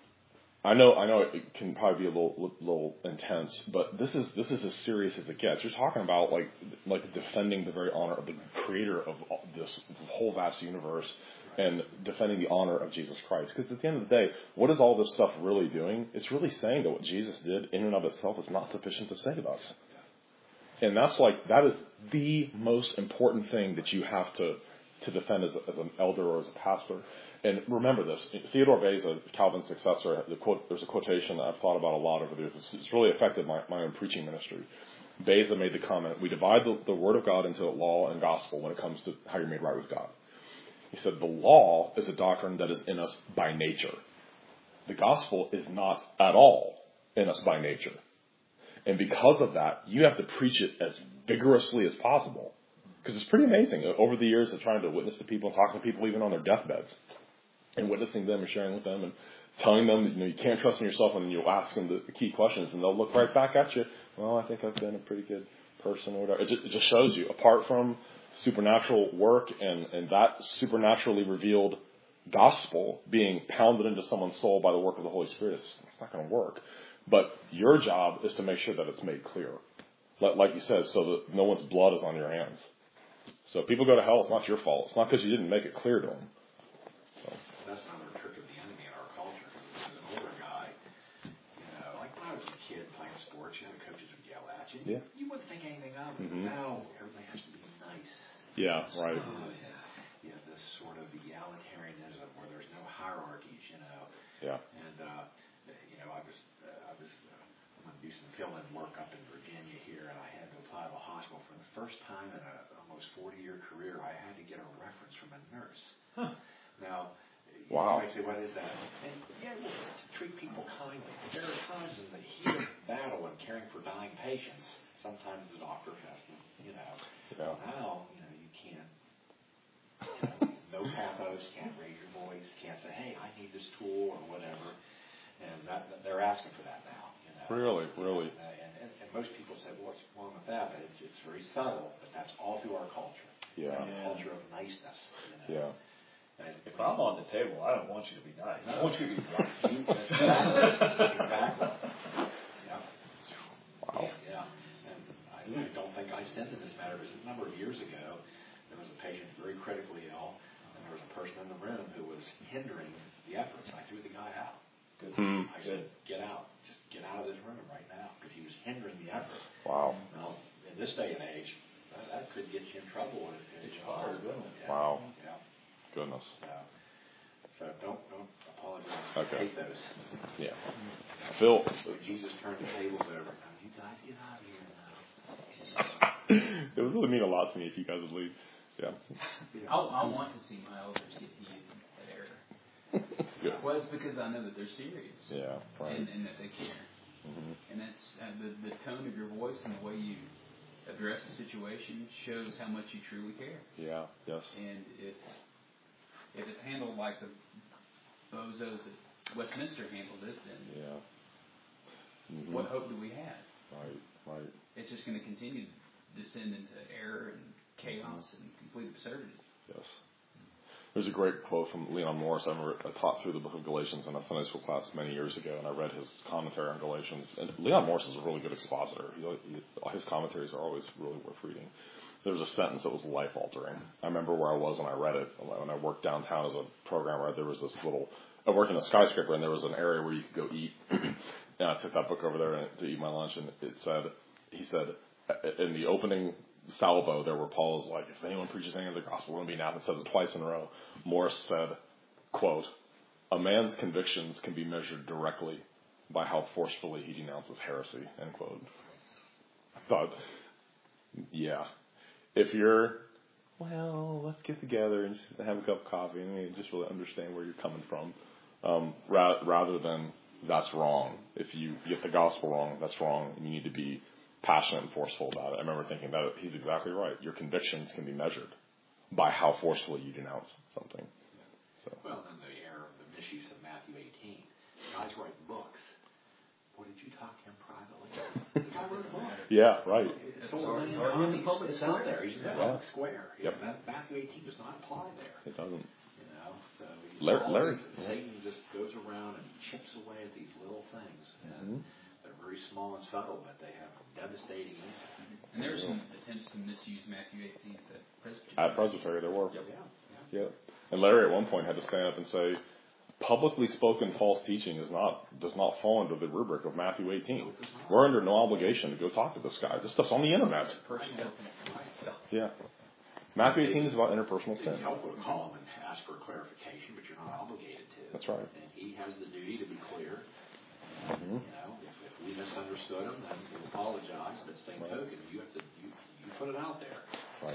I know, I know it can probably be a little, little intense, but this is this is as serious as it gets. You're talking about like, like defending the very honor of the Creator of this whole vast universe, and defending the honor of Jesus Christ. Because at the end of the day, what is all this stuff really doing? It's really saying that what Jesus did in and of itself is not sufficient to save us, and that's like that is the most important thing that you have to to defend as, a, as an elder or as a pastor. And remember this, Theodore Beza, Calvin's successor, the quote, there's a quotation that I've thought about a lot over the years. It's, it's really affected my, my own preaching ministry. Beza made the comment, we divide the, the Word of God into law and gospel when it comes to how you're made right with God. He said the law is a doctrine that is in us by nature. The gospel is not at all in us by nature. And because of that, you have to preach it as vigorously as possible. Because it's pretty amazing over the years of trying to witness to people and talking to people even on their deathbeds, and witnessing them and sharing with them and telling them that, you know, you can't trust in yourself, and then you'll ask them the key questions and they'll look right back at you. Well, I think I've been a pretty good person or whatever. It just, it just shows you, apart from supernatural work and, and that supernaturally revealed gospel being pounded into someone's soul by the work of the Holy Spirit, it's, it's not going to work. But your job is to make sure that it's made clear. Like you said, so that no one's blood is on your hands. So if people go to hell, it's not your fault. It's not because you didn't make it clear to them. So. That's another trick of the enemy in our culture. As an older guy, you know, like when I was a kid playing sports, you know, the coaches would yell at you. Yeah. You wouldn't think anything of it. Mm-hmm. Now everybody has to be nice. Yeah, right. Oh, yeah. You know, this sort of egalitarianism where there's no hierarchies, you know. Yeah. And, uh, you know, I was, uh, I was, uh, I'm going to do some fill-in work up in Virginia here, and I had to apply to a hospital for the first time in a almost forty-year career. I had to get a reference from a nurse. Huh. Now, Wow. you might say, what is that? And, yeah, well, to treat people kindly. There are times in the heat of battle and caring for dying patients, sometimes the doctor has to, you know. Yeah. Now, you know, you can't, you know, no pathos, can't raise your voice, can't say, hey, I need this tool or whatever. And that, they're asking for that now, you know. Really, really. And, and, and, and most people say, well, what's wrong with that? But it's, it's very subtle, but that's all through our culture. Yeah. The culture of niceness, you know. Yeah. And If I'm on the table, I don't want you to be nice. I want you to be right. exactly. exactly. Yeah. Wow. Yeah. And I, I don't think I sinned in this matter, because a number of years ago, there was a patient very critically ill, and there was a person in the room who was hindering the efforts. I threw the guy out. Good. Hmm. I said, get out. Just get out of this room right now, because he was hindering the effort. Wow. Now, in this day and age, that, that could get you in trouble. If, if It's you hard, hospital. isn't it? Yeah. Wow. Yeah. Goodness. So, so So don't don't apologize. Okay. I hate those. Yeah. Phil. So Jesus turned the tables over. Now you guys get out of here now. It would really mean a lot to me if you guys would leave. Yeah. I, I want to see my elders get healed at error. Good. Well, it's because I know that they're serious. Yeah. Right. And, and that they care. Mm-hmm. And that's uh, the the tone of your voice and the way you address the situation shows how much you truly care. Yeah. Yes. And if if it's handled like the bozos that Westminster handled it, then Yeah. Mm-hmm. what hope do we have? Right. Right. It's just going to continue to descend into error and chaos and complete absurdity. Yes. There's a great quote from Leon Morris. I remember I taught through the book of Galatians in a Sunday school class many years ago, and I read his commentary on Galatians. And Leon Morris is a really good expositor. He, he, his commentaries are always really worth reading. There was a sentence that was life-altering. I remember where I was when I read it. When I worked downtown as a programmer, there was this little... I worked in a skyscraper, and there was an area where you could go eat. And I took that book over there to eat my lunch, and it said... He said, in the opening salvo there where Paul is like, if anyone preaches any of the gospel, let me now. It says it twice in a row. Morris said, quote, a man's convictions can be measured directly by how forcefully he denounces heresy, end quote. But, yeah. If you're, well, let's get together and just have a cup of coffee and just really understand where you're coming from, um, ra- rather than that's wrong. If you get the gospel wrong, that's wrong, and you need to be passionate and forceful about it. I remember thinking that he's exactly right. Your convictions can be measured by how forcefully you denounce something. So. Well, then the error of the misuse of Matthew eighteen. Guys write books. Boy, did you talk to him privately? The guy wrote a book. Yeah, right. It's already in the public out there. He's in the public square. Yep. That Matthew eighteen does not apply there. It doesn't. You know, so Larry, Larry. Satan just goes around and chips away at these little things. And Mm-hmm. they're very small and subtle, but they have devastating impact. And there were some attempts to misuse Matthew eighteen at Presbytery. At Presbytery, there were. Yeah, Yeah. yeah. And Larry at one point had to stand up and say, publicly spoken false teaching is not does not fall under the rubric of Matthew eighteen. We're under no obligation to go talk to this guy. This stuff's on the internet. Personal. Yeah. Matthew eighteen is about interpersonal sin. You help would call him and ask for clarification, but you're not obligated to. That's right. And he has the duty to be clear. Mm-hmm. You know, if, if we misunderstood him, then we'll apologize. But same Right. token, you have to you, you put it out there. Right.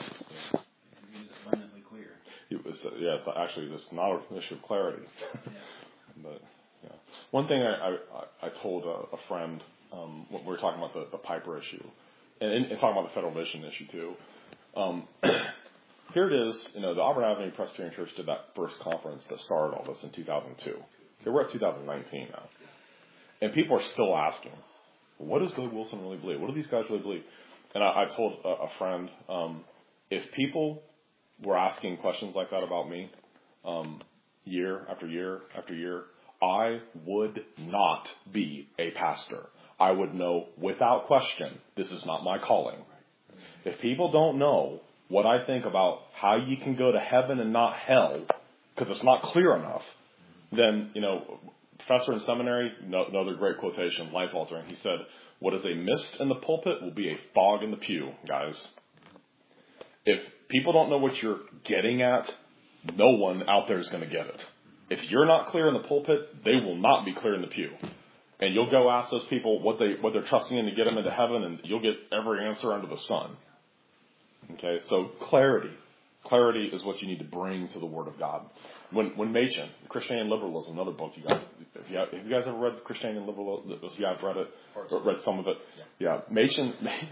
He was abundantly clear. It was, uh, yeah, it's actually, it's not an issue of clarity. Yeah. But, yeah. One thing I, I, I told a, a friend, um, when we were talking about the, the Piper issue, and, and talking about the federal mission issue too, um, here it is, you know, the Auburn Avenue Presbyterian Church did that first conference that started all this in two thousand two. Okay, we're at two thousand nineteen now. And people are still asking, what does Doug Wilson really believe? What do these guys really believe? And I, I told a, a friend, um, if people were asking questions like that about me, um, year after year after year, I would not be a pastor. I would know without question, this is not my calling. If people don't know what I think about how you can go to heaven and not hell, because it's not clear enough, then, you know, professor in seminary, no, another great quotation, life-altering. He said, what is a mist in the pulpit will be a fog in the pew, guys. If people don't know what you're getting at, no one out there is going to get it. If you're not clear in the pulpit, they will not be clear in the pew. And you'll go ask those people what, they, what they're trusting in to get them into heaven, and you'll get every answer under the sun. Okay, so clarity. Clarity is what you need to bring to the Word of God. When when Machen, Christianity and Liberalism, another book you guys, if you have, have you guys ever read Christianity and Liberalism? If you have read it, or read some of it, yeah. yeah Machen,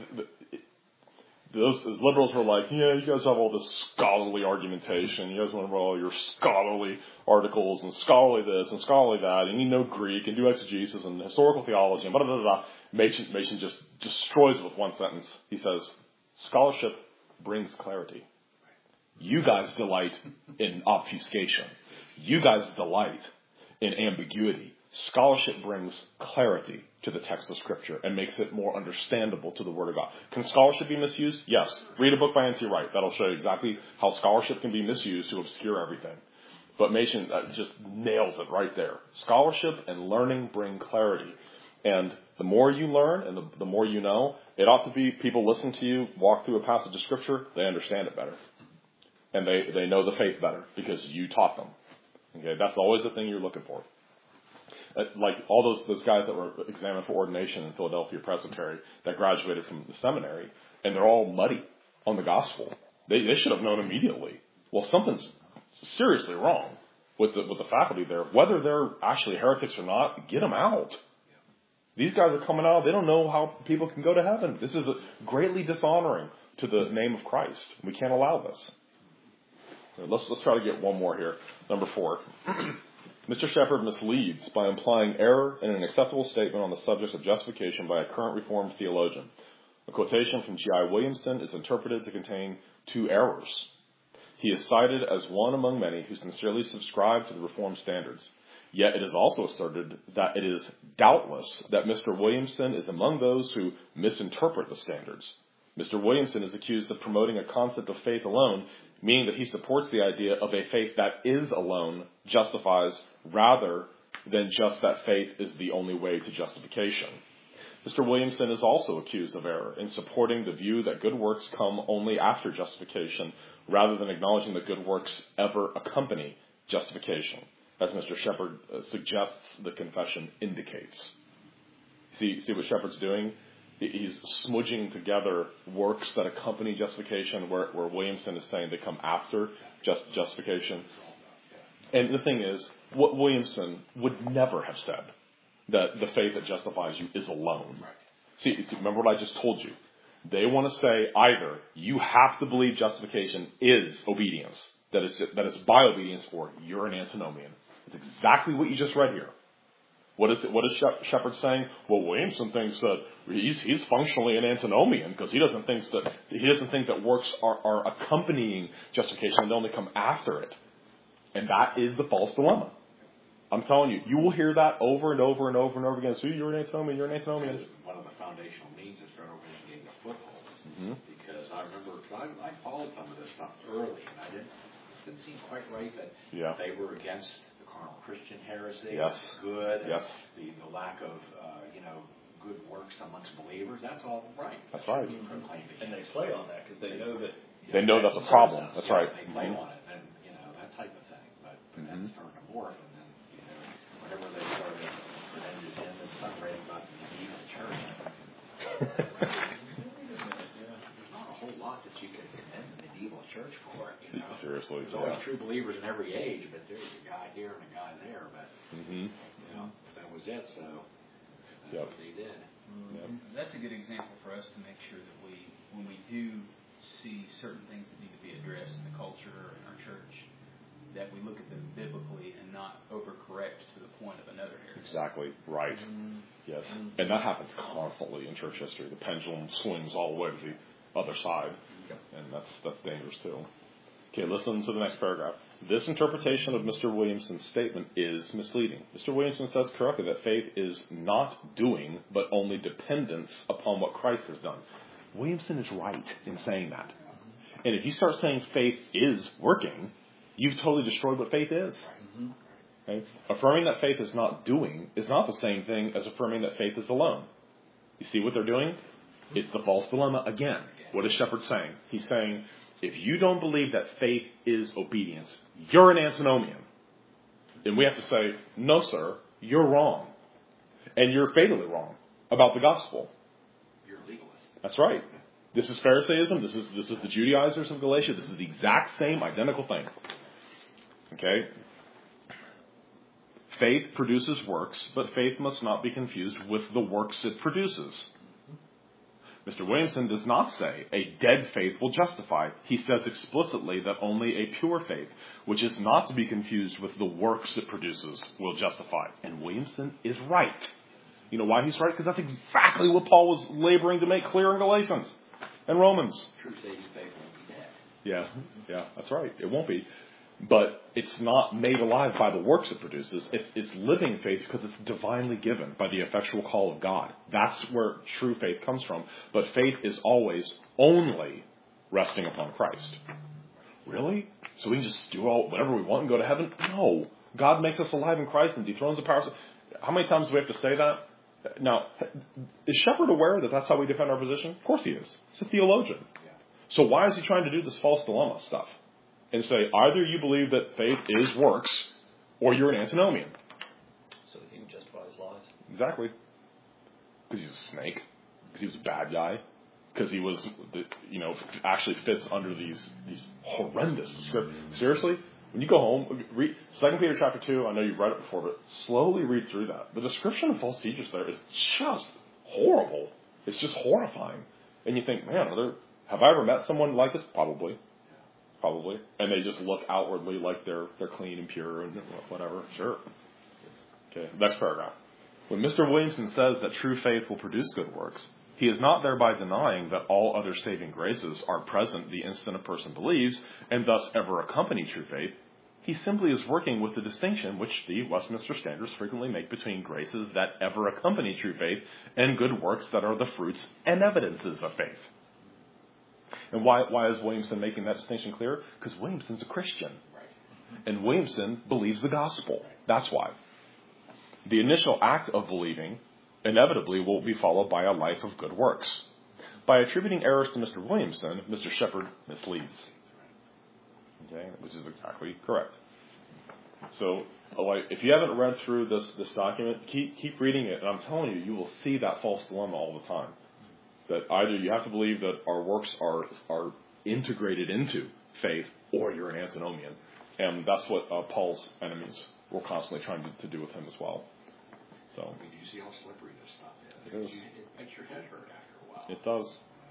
those as liberals were like, yeah, you guys have all this scholarly argumentation. You guys want to read all your scholarly articles and scholarly this and scholarly that, and you know Greek and do exegesis and historical theology and blah blah blah. blah. Machen, Machen just destroys it with one sentence. He says, scholarship brings clarity. You guys delight in obfuscation. You guys delight in ambiguity. Scholarship brings clarity to the text of Scripture and makes it more understandable to the Word of God. Can scholarship be misused? Yes. Read a book by N T Wright. That'll show you exactly how scholarship can be misused to obscure everything. But Machen uh, just nails it right there. Scholarship and learning bring clarity. And the more you learn and the, the more you know, it ought to be people listen to you, walk through a passage of Scripture, they understand it better. And they, they know the faith better because you taught them. Okay, that's always the thing you're looking for. Uh, like all those those guys that were examined for ordination in Philadelphia Presbytery that graduated from the seminary, and they're all muddy on the gospel. They they should have known immediately. Well, something's seriously wrong with the with the faculty there. Whether they're actually heretics or not, get them out. These guys are coming out. They don't know how people can go to heaven. This is a greatly dishonoring to the name of Christ. We can't allow this. Let's let's try to get one more here. Number four. Mister Shepherd misleads by implying error in an acceptable statement on the subject of justification by a current Reformed theologian. A quotation from G I Williamson is interpreted to contain two errors. He is cited as one among many who sincerely subscribe to the Reformed standards. Yet it is also asserted that it is doubtless that Mister Williamson is among those who misinterpret the standards. Mister Williamson is accused of promoting a concept of faith alone, meaning that he supports the idea of a faith that is alone justifies rather than just that faith is the only way to justification. Mister Williamson is also accused of error in supporting the view that good works come only after justification rather than acknowledging that good works ever accompany justification, as Mister Shepherd uh, suggests the confession indicates. See, see what Shepherd's doing? He's smudging together works that accompany justification, where, where Williamson is saying they come after just justification. And the thing is, what Williamson would never have said, that the faith that justifies you is alone. See, remember what I just told you. They want to say either you have to believe justification is obedience, that is that is by obedience, or you're an antinomian. It's exactly what you just read here. What is it, what is Shepherd saying? Well, Williamson thinks that he's he's functionally an antinomian because he doesn't think that he doesn't think that works are, are accompanying justification and they only come after it. And that is the false dilemma. I'm telling you, you will hear that over and over and over and over again. So you're an antinomian, you're an antinomian. One of the foundational means is federal getting a foothold. Mm-hmm. Because I remember I, I followed some of this stuff early, and I didn't it didn't seem quite right that yeah. they were against the carnal Christian heresy. Yes. Good. Yes. The, the lack of uh, you know good works amongst believers. That's all right. That's right. And they play on that because they know that they know that's a problem. That's yeah, right. They play mm-hmm. on it, and you know that type of thing. But, but mm-hmm. that's starting to morph, and then you know whenever they started pretending to him and start writing about the medieval church. There's not a whole lot that you can commend the medieval church for. You know? Seriously, there's always yeah. true believers in every age, but there's a guy here and a guy there. But mm-hmm. you know that was it. So that's yep. what they did. Mm-hmm. Yep. That's a good example for us to make sure that we, when we do see certain things that need to be addressed in the culture or in our church, that we look at them biblically and not overcorrect to the point of another heresy. Exactly right. Mm-hmm. Yes, mm-hmm. And that happens constantly in church history. The pendulum swings all the way to the other side, yep. And that's that's dangerous too. Okay, listen to the next paragraph. This interpretation of Mister Williamson's statement is misleading. Mister Williamson says correctly that faith is not doing, but only dependence upon what Christ has done. Williamson is right in saying that. And if you start saying faith is working, you've totally destroyed what faith is. Mm-hmm. Okay? Affirming that faith is not doing is not the same thing as affirming that faith is alone. You see what they're doing? It's the false dilemma again. What is Shepherd saying? He's saying, if you don't believe that faith is obedience, you're an antinomian. And we have to say, no, sir, you're wrong. And you're fatally wrong about the gospel. You're a legalist. That's right. This is Pharisaism. This is this is the Judaizers of Galatia. This is the exact same identical thing. Okay? Faith produces works, but faith must not be confused with the works it produces. Mister Williamson does not say a dead faith will justify. He says explicitly that only a pure faith, which is not to be confused with the works it produces, will justify. And Williamson is right. You know why he's right? Because that's exactly what Paul was laboring to make clear in Galatians and Romans. True saving faith won't be dead. Yeah, yeah, that's right. It won't be. But it's not made alive by the works it produces. It's, it's living faith because it's divinely given by the effectual call of God. That's where true faith comes from. But faith is always only resting upon Christ. Really? So we can just do all whatever we want and go to heaven? No. God makes us alive in Christ and dethrones the powers. How many times do we have to say that? Now, is Shepherd aware that that's how we defend our position? Of course he is. He's a theologian. So why is he trying to do this false dilemma stuff? And say, either you believe that faith is works, or you're an antinomian. So he can justify his lies. Exactly. Because he's a snake. Because he was a bad guy. Because he was, you know, actually fits under these these horrendous scriptures. Seriously, when you go home, read Second Peter chapter two. I know you've read it before, but slowly read through that. The description of false teachers there is just horrible. It's just horrifying. And you think, man, are there, have I ever met someone like this? Probably. Probably. And they just look outwardly like they're they're clean and pure and whatever. Sure. Okay, next paragraph. When Mister Williamson says that true faith will produce good works, he is not thereby denying that all other saving graces are present the instant a person believes, and thus ever accompany true faith. He simply is working with the distinction which the Westminster Standards frequently make between graces that ever accompany true faith and good works that are the fruits and evidences of faith. And why, why is Williamson making that distinction clear? Because Williamson's a Christian. And Williamson believes the gospel. That's why. The initial act of believing inevitably will be followed by a life of good works. By attributing errors to Mister Williamson, Mister Shepherd misleads. Okay, which is exactly correct. So, if you haven't read through this, this document, keep keep reading it, and I'm telling you, you will see that false dilemma all the time. That either you have to believe that our works are are integrated into faith, or you're an antinomian. And that's what uh, Paul's enemies were constantly trying to, to do with him as well. So, I mean, do you see how slippery this stuff is? It is. It makes your head hurt after a while. It does.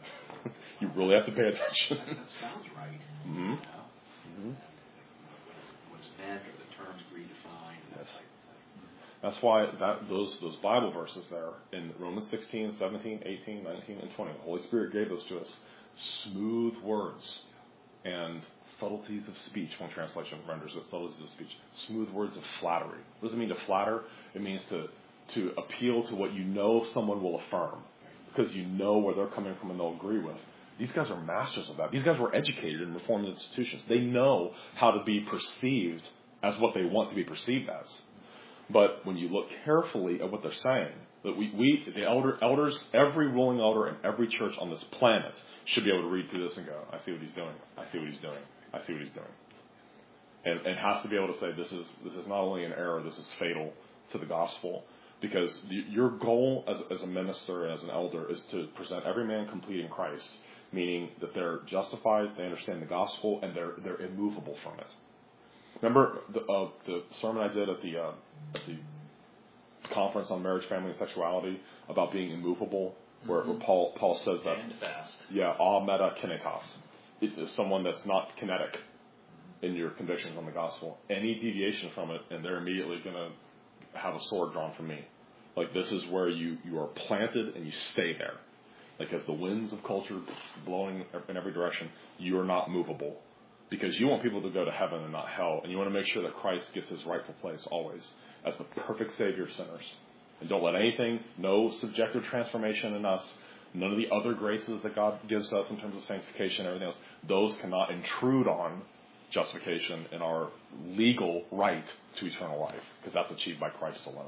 You really have to pay attention. That sounds right. Mm-hmm. You know? Mm-hmm. What's, what's meant, or the terms redefined, that type of thing. That's why that those those Bible verses there in Romans sixteen, seventeen, eighteen, nineteen, and twenty, the Holy Spirit gave those to us. Smooth words and subtleties of speech. One translation renders it subtleties of speech. Smooth words of flattery. What does it mean to flatter? It means to to appeal to what you know someone will affirm, because you know where they're coming from and they'll agree with. These guys are masters of that. These guys were educated in Reformed institutions. They know how to be perceived as what they want to be perceived as. But when you look carefully at what they're saying, that we, we the elder, elders, every ruling elder in every church on this planet should be able to read through this and go, I see what he's doing. I see what he's doing. I see what he's doing. And, and has to be able to say, this is this is not only an error, this is fatal to the gospel. Because your goal as, as a minister and as an elder is to present every man complete in Christ, meaning that they're justified, they understand the gospel, and they're they're immovable from it. Remember the, uh, the sermon I did at the uh, at the conference on marriage, family, and sexuality about being immovable, where, Mm-hmm. where Paul Paul says that. And fast. Yeah, a meta kinetos. It is someone that's not kinetic in your convictions on the gospel. Any deviation from it, and they're immediately going to have a sword drawn from me. Like, this is where you, you are planted and you stay there. Like, as the winds of culture blowing in every direction, you are not movable. Because you want people to go to heaven and not hell. And you want to make sure that Christ gets his rightful place always as the perfect Savior of sinners. And don't let anything, no subjective transformation in us, none of the other graces that God gives us in terms of sanctification and everything else, those cannot intrude on justification and our legal right to eternal life, because that's achieved by Christ alone.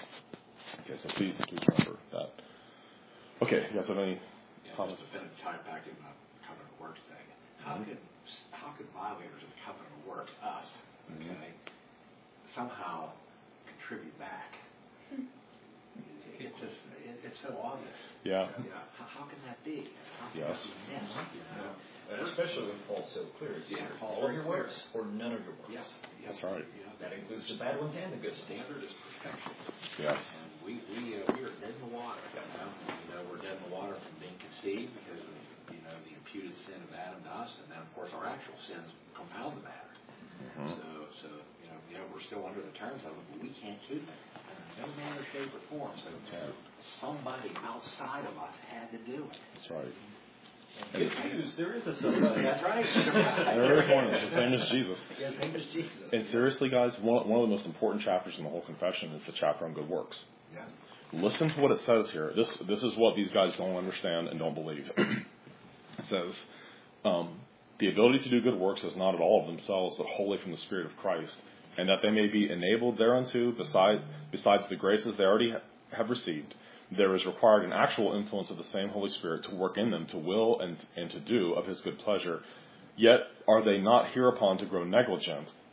Okay, so please, please remember that. Okay, you guys have any Yeah, comments? just to finish tying back to the covenant of works thing. How Mm-hmm. could how could violators of the covenant of works, us, okay, Mm-hmm. somehow contribute back? It's just it, it's so obvious. Yeah. You know, how, how can that be? How can Yes. that be missed? You know? And especially when Paul's so clear. It's Yeah, either Paul's all very your clear. works or none of your works. Yes, yes, That's right. You know, That includes the bad ones and the good ones. standard is perfection. Yes. And we we uh, we are dead in the water. You know? you know, we're dead in the water from being conceived because of you know the imputed sin of Adam to us, and then of course our actual sins compound the matter. Mm-hmm. So so you know you know we're still under the terms of it, but we can't keep it. No manner, shape, or form. So right. somebody outside of us had to do it. That's right. Good news, there is a somebody. That's right. There is one. His name is Jesus. His name is Jesus. And seriously, guys, one, one of the most important chapters in the whole confession is the chapter on good works. Yeah. Listen to what it says here. This this is what these guys don't understand and don't believe. It says, um, the ability to do good works is not at all of themselves, but wholly from the Spirit of Christ, and that they may be enabled thereunto, beside, besides the graces they already ha- have received, there is required an actual influence of the same Holy Spirit to work in them to will and, and to do of his good pleasure. Yet are they not hereupon to grow negligent,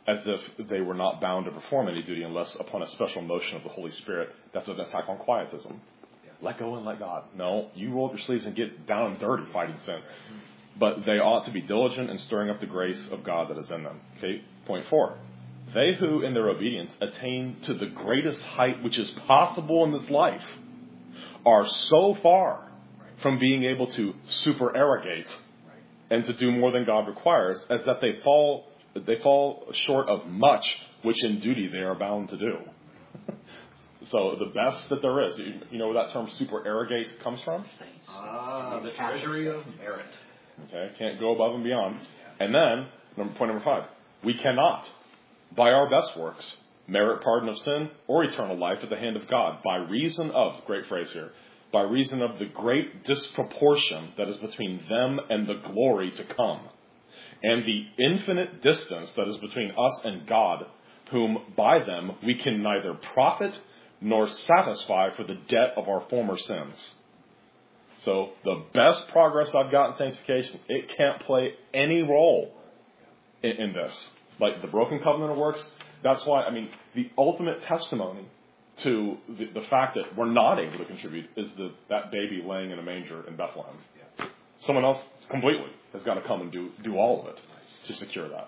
as if they were not bound to perform any duty unless upon a special motion of the Holy Spirit. That's an attack on quietism. Yeah. Let go and let God. No, you roll up your sleeves and get down and dirty fighting sin. But they ought to be diligent in stirring up the grace of God that is in them. Okay, point four. They who in their obedience attain to the greatest height which is possible in this life are so far from being able to supererogate and to do more than God requires as that they fall they fall short of much which in duty they are bound to do. So the best that there is, you, you know where that term supererogate comes from? Ah, the treasury of merit. Okay, can't go above and beyond. And then, number, point number five, we cannot, by our best works, merit pardon of sin or eternal life at the hand of God by reason of, great phrase here, by reason of the great disproportion that is between them and the glory to come, and the infinite distance that is between us and God, whom by them we can neither profit nor satisfy for the debt of our former sins. So the best progress I've got in sanctification, it can't play any role in, in this. Like the broken covenant of works, that's why, I mean, the ultimate testimony to the, the fact that we're not able to contribute is the, that baby laying in a manger in Bethlehem. Yeah. Someone else completely has got to come and do, do all of it to secure that.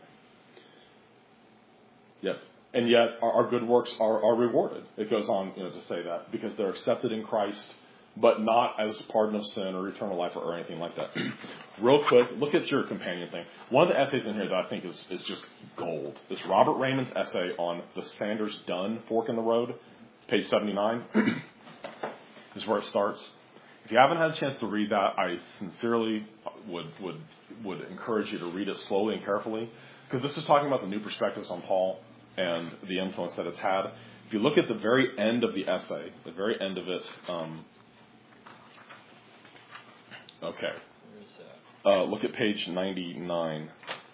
Yes. And yet our, our good works are, are rewarded. It goes on, you know, to say that because they're accepted in Christ, but not as pardon of sin or eternal life or anything like that. Real quick, look at your companion thing. One of the essays in here that I think is, is just gold is Robert Raymond's essay on the Sanders-Dunn fork in the road, page seventy-nine. This is where it starts. If you haven't had a chance to read that, I sincerely would would would encourage you to read it slowly and carefully, because this is talking about the new perspectives on Paul and the influence that it's had. If you look at the very end of the essay, the very end of it, um, okay. Uh, look at page ninety-nine.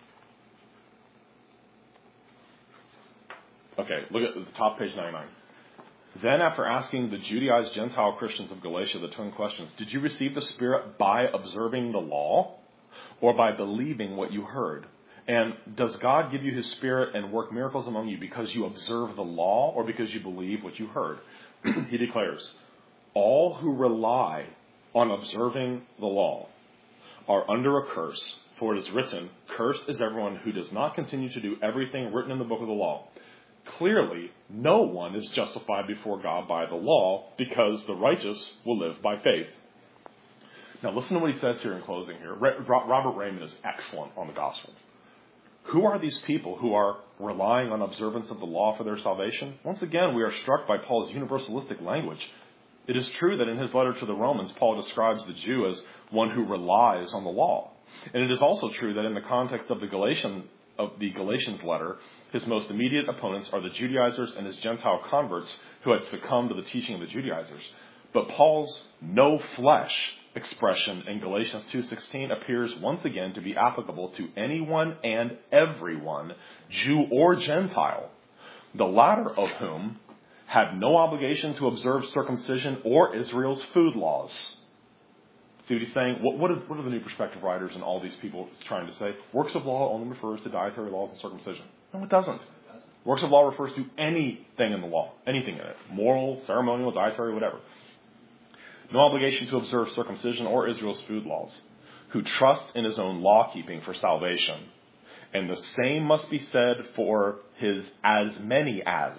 Okay, look at the top page ninety-nine. Then, after asking the Judaized Gentile Christians of Galatia the twin questions, did you receive the Spirit by observing the law or by believing what you heard? And does God give you His Spirit and work miracles among you because you observe the law or because you believe what you heard? He declares, all who rely on observing the law are under a curse, for it is written, cursed is everyone who does not continue to do everything written in the book of the law. Clearly, no one is justified before God by the law, because the righteous will live by faith. Now listen to what he says here in closing here. Robert Raymond is excellent on the gospel. Who are these people who are relying on observance of the law for their salvation? Once again, we are struck by Paul's universalistic language. It is true that in his letter to the Romans, Paul describes the Jew as one who relies on the law. And it is also true that in the context of the Galatian of the Galatians letter, his most immediate opponents are the Judaizers and his Gentile converts who had succumbed to the teaching of the Judaizers. But Paul's no flesh expression in Galatians two sixteen appears once again to be applicable to anyone and everyone, Jew or Gentile, the latter of whom had no obligation to observe circumcision or Israel's food laws. See what he's saying? What, what, are, what are the New Perspective writers and all these people trying to say? Works of law only refers to dietary laws and circumcision. No, it doesn't. Works of law refers to anything in the law, anything in it, moral, ceremonial, dietary, whatever. No obligation to observe circumcision or Israel's food laws, who trust in his own law-keeping for salvation. And the same must be said for his as many as,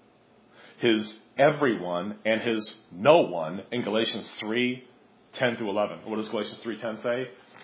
his everyone and his no one in Galatians three ten through eleven. What does Galatians three ten say?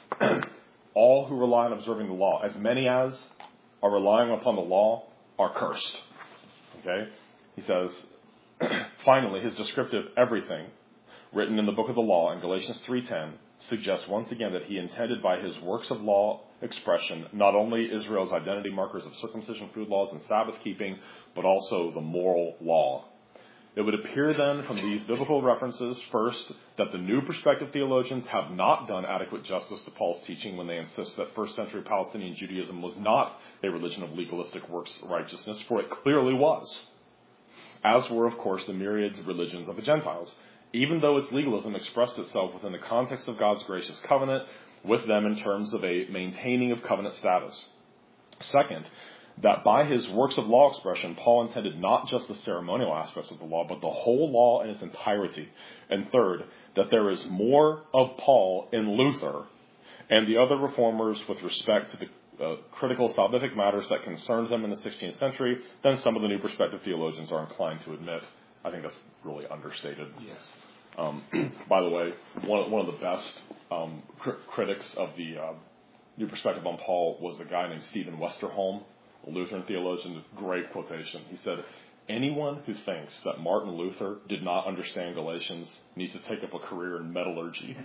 All who rely on observing the law, as many as are relying upon the law, are cursed. Okay? He says, finally, his descriptive everything written in the book of the law in Galatians three ten suggests once again that he intended by his works of law expression not only Israel's identity markers of circumcision, food laws, and Sabbath keeping, but also the moral law. It would appear then from these biblical references, first, that the New Perspective theologians have not done adequate justice to Paul's teaching when they insist that first century Palestinian Judaism was not a religion of legalistic works righteousness, for it clearly was, as were, of course, the myriad religions of the Gentiles, even though its legalism expressed itself within the context of God's gracious covenant with them in terms of a maintaining of covenant status. Second, that by his works of law expression, Paul intended not just the ceremonial aspects of the law, but the whole law in its entirety. And third, that there is more of Paul in Luther and the other reformers with respect to the uh, critical salvific matters that concerned them in the sixteenth century than some of the new perspective theologians are inclined to admit. I think that's really understated. Yes. Um, by the way, one, one of the best um, cr- critics of the uh, new perspective on Paul was a guy named Stephen Westerholm, a Lutheran theologian. Great quotation. He said, anyone who thinks that Martin Luther did not understand Galatians needs to take up a career in metallurgy.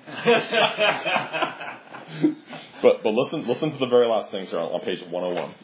but but listen listen to the very last things here on, on page one oh one.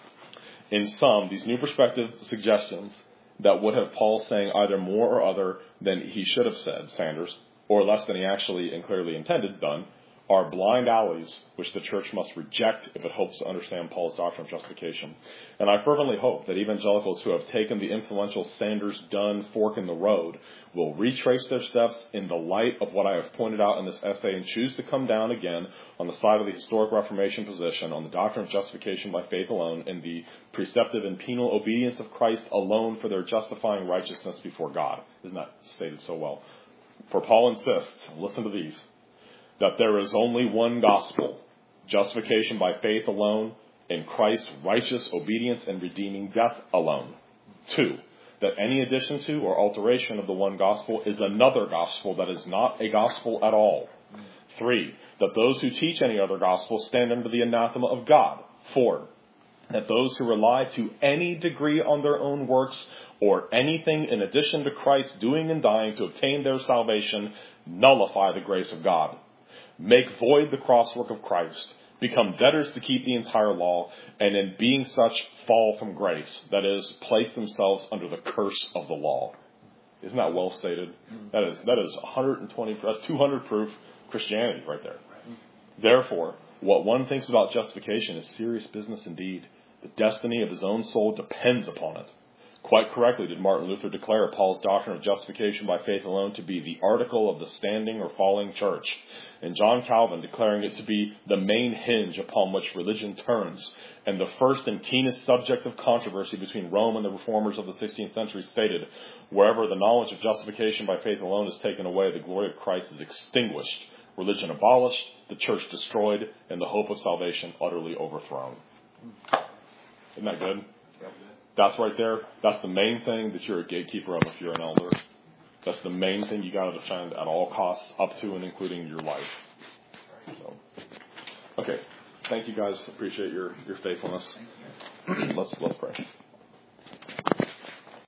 In sum, these new perspective suggestions that would have Paul saying either more or other than he should have said, Sanders, or less than he actually and clearly intended done, are blind alleys which the church must reject if it hopes to understand Paul's doctrine of justification. And I fervently hope that evangelicals who have taken the influential Sanders-Dunn fork in the road will retrace their steps in the light of what I have pointed out in this essay and choose to come down again on the side of the historic Reformation position on the doctrine of justification by faith alone and the preceptive and penal obedience of Christ alone for their justifying righteousness before God. Isn't that stated so well? For Paul insists, listen to these, that there is only one gospel, justification by faith alone, in Christ's righteous obedience and redeeming death alone. Two, that any addition to or alteration of the one gospel is another gospel that is not a gospel at all. Three, that those who teach any other gospel stand under the anathema of God. Four, that those who rely to any degree on their own works or anything in addition to Christ's doing and dying to obtain their salvation nullify the grace of God, make void the crosswork of Christ, become debtors to keep the entire law, and in being such fall from grace, that is, place themselves under the curse of the law. Isn't that well stated? Mm-hmm. That is that is one hundred twenty, that's two hundred proof Christianity right there. Mm-hmm. Therefore, what one thinks about justification is serious business indeed. The destiny of his own soul depends upon it. Quite correctly did Martin Luther declare Paul's doctrine of justification by faith alone to be the article of the standing or falling church, and John Calvin declaring it to be the main hinge upon which religion turns, and the first and keenest subject of controversy between Rome and the reformers of the sixteenth century stated, wherever the knowledge of justification by faith alone is taken away, the glory of Christ is extinguished, religion abolished, the church destroyed, and the hope of salvation utterly overthrown. Isn't that good? That's right there. That's the main thing that you're a gatekeeper of if you're an elder. That's the main thing you got to defend at all costs, up to and including your life. So, okay. Thank you guys. Appreciate your, your faithfulness. let's let's pray.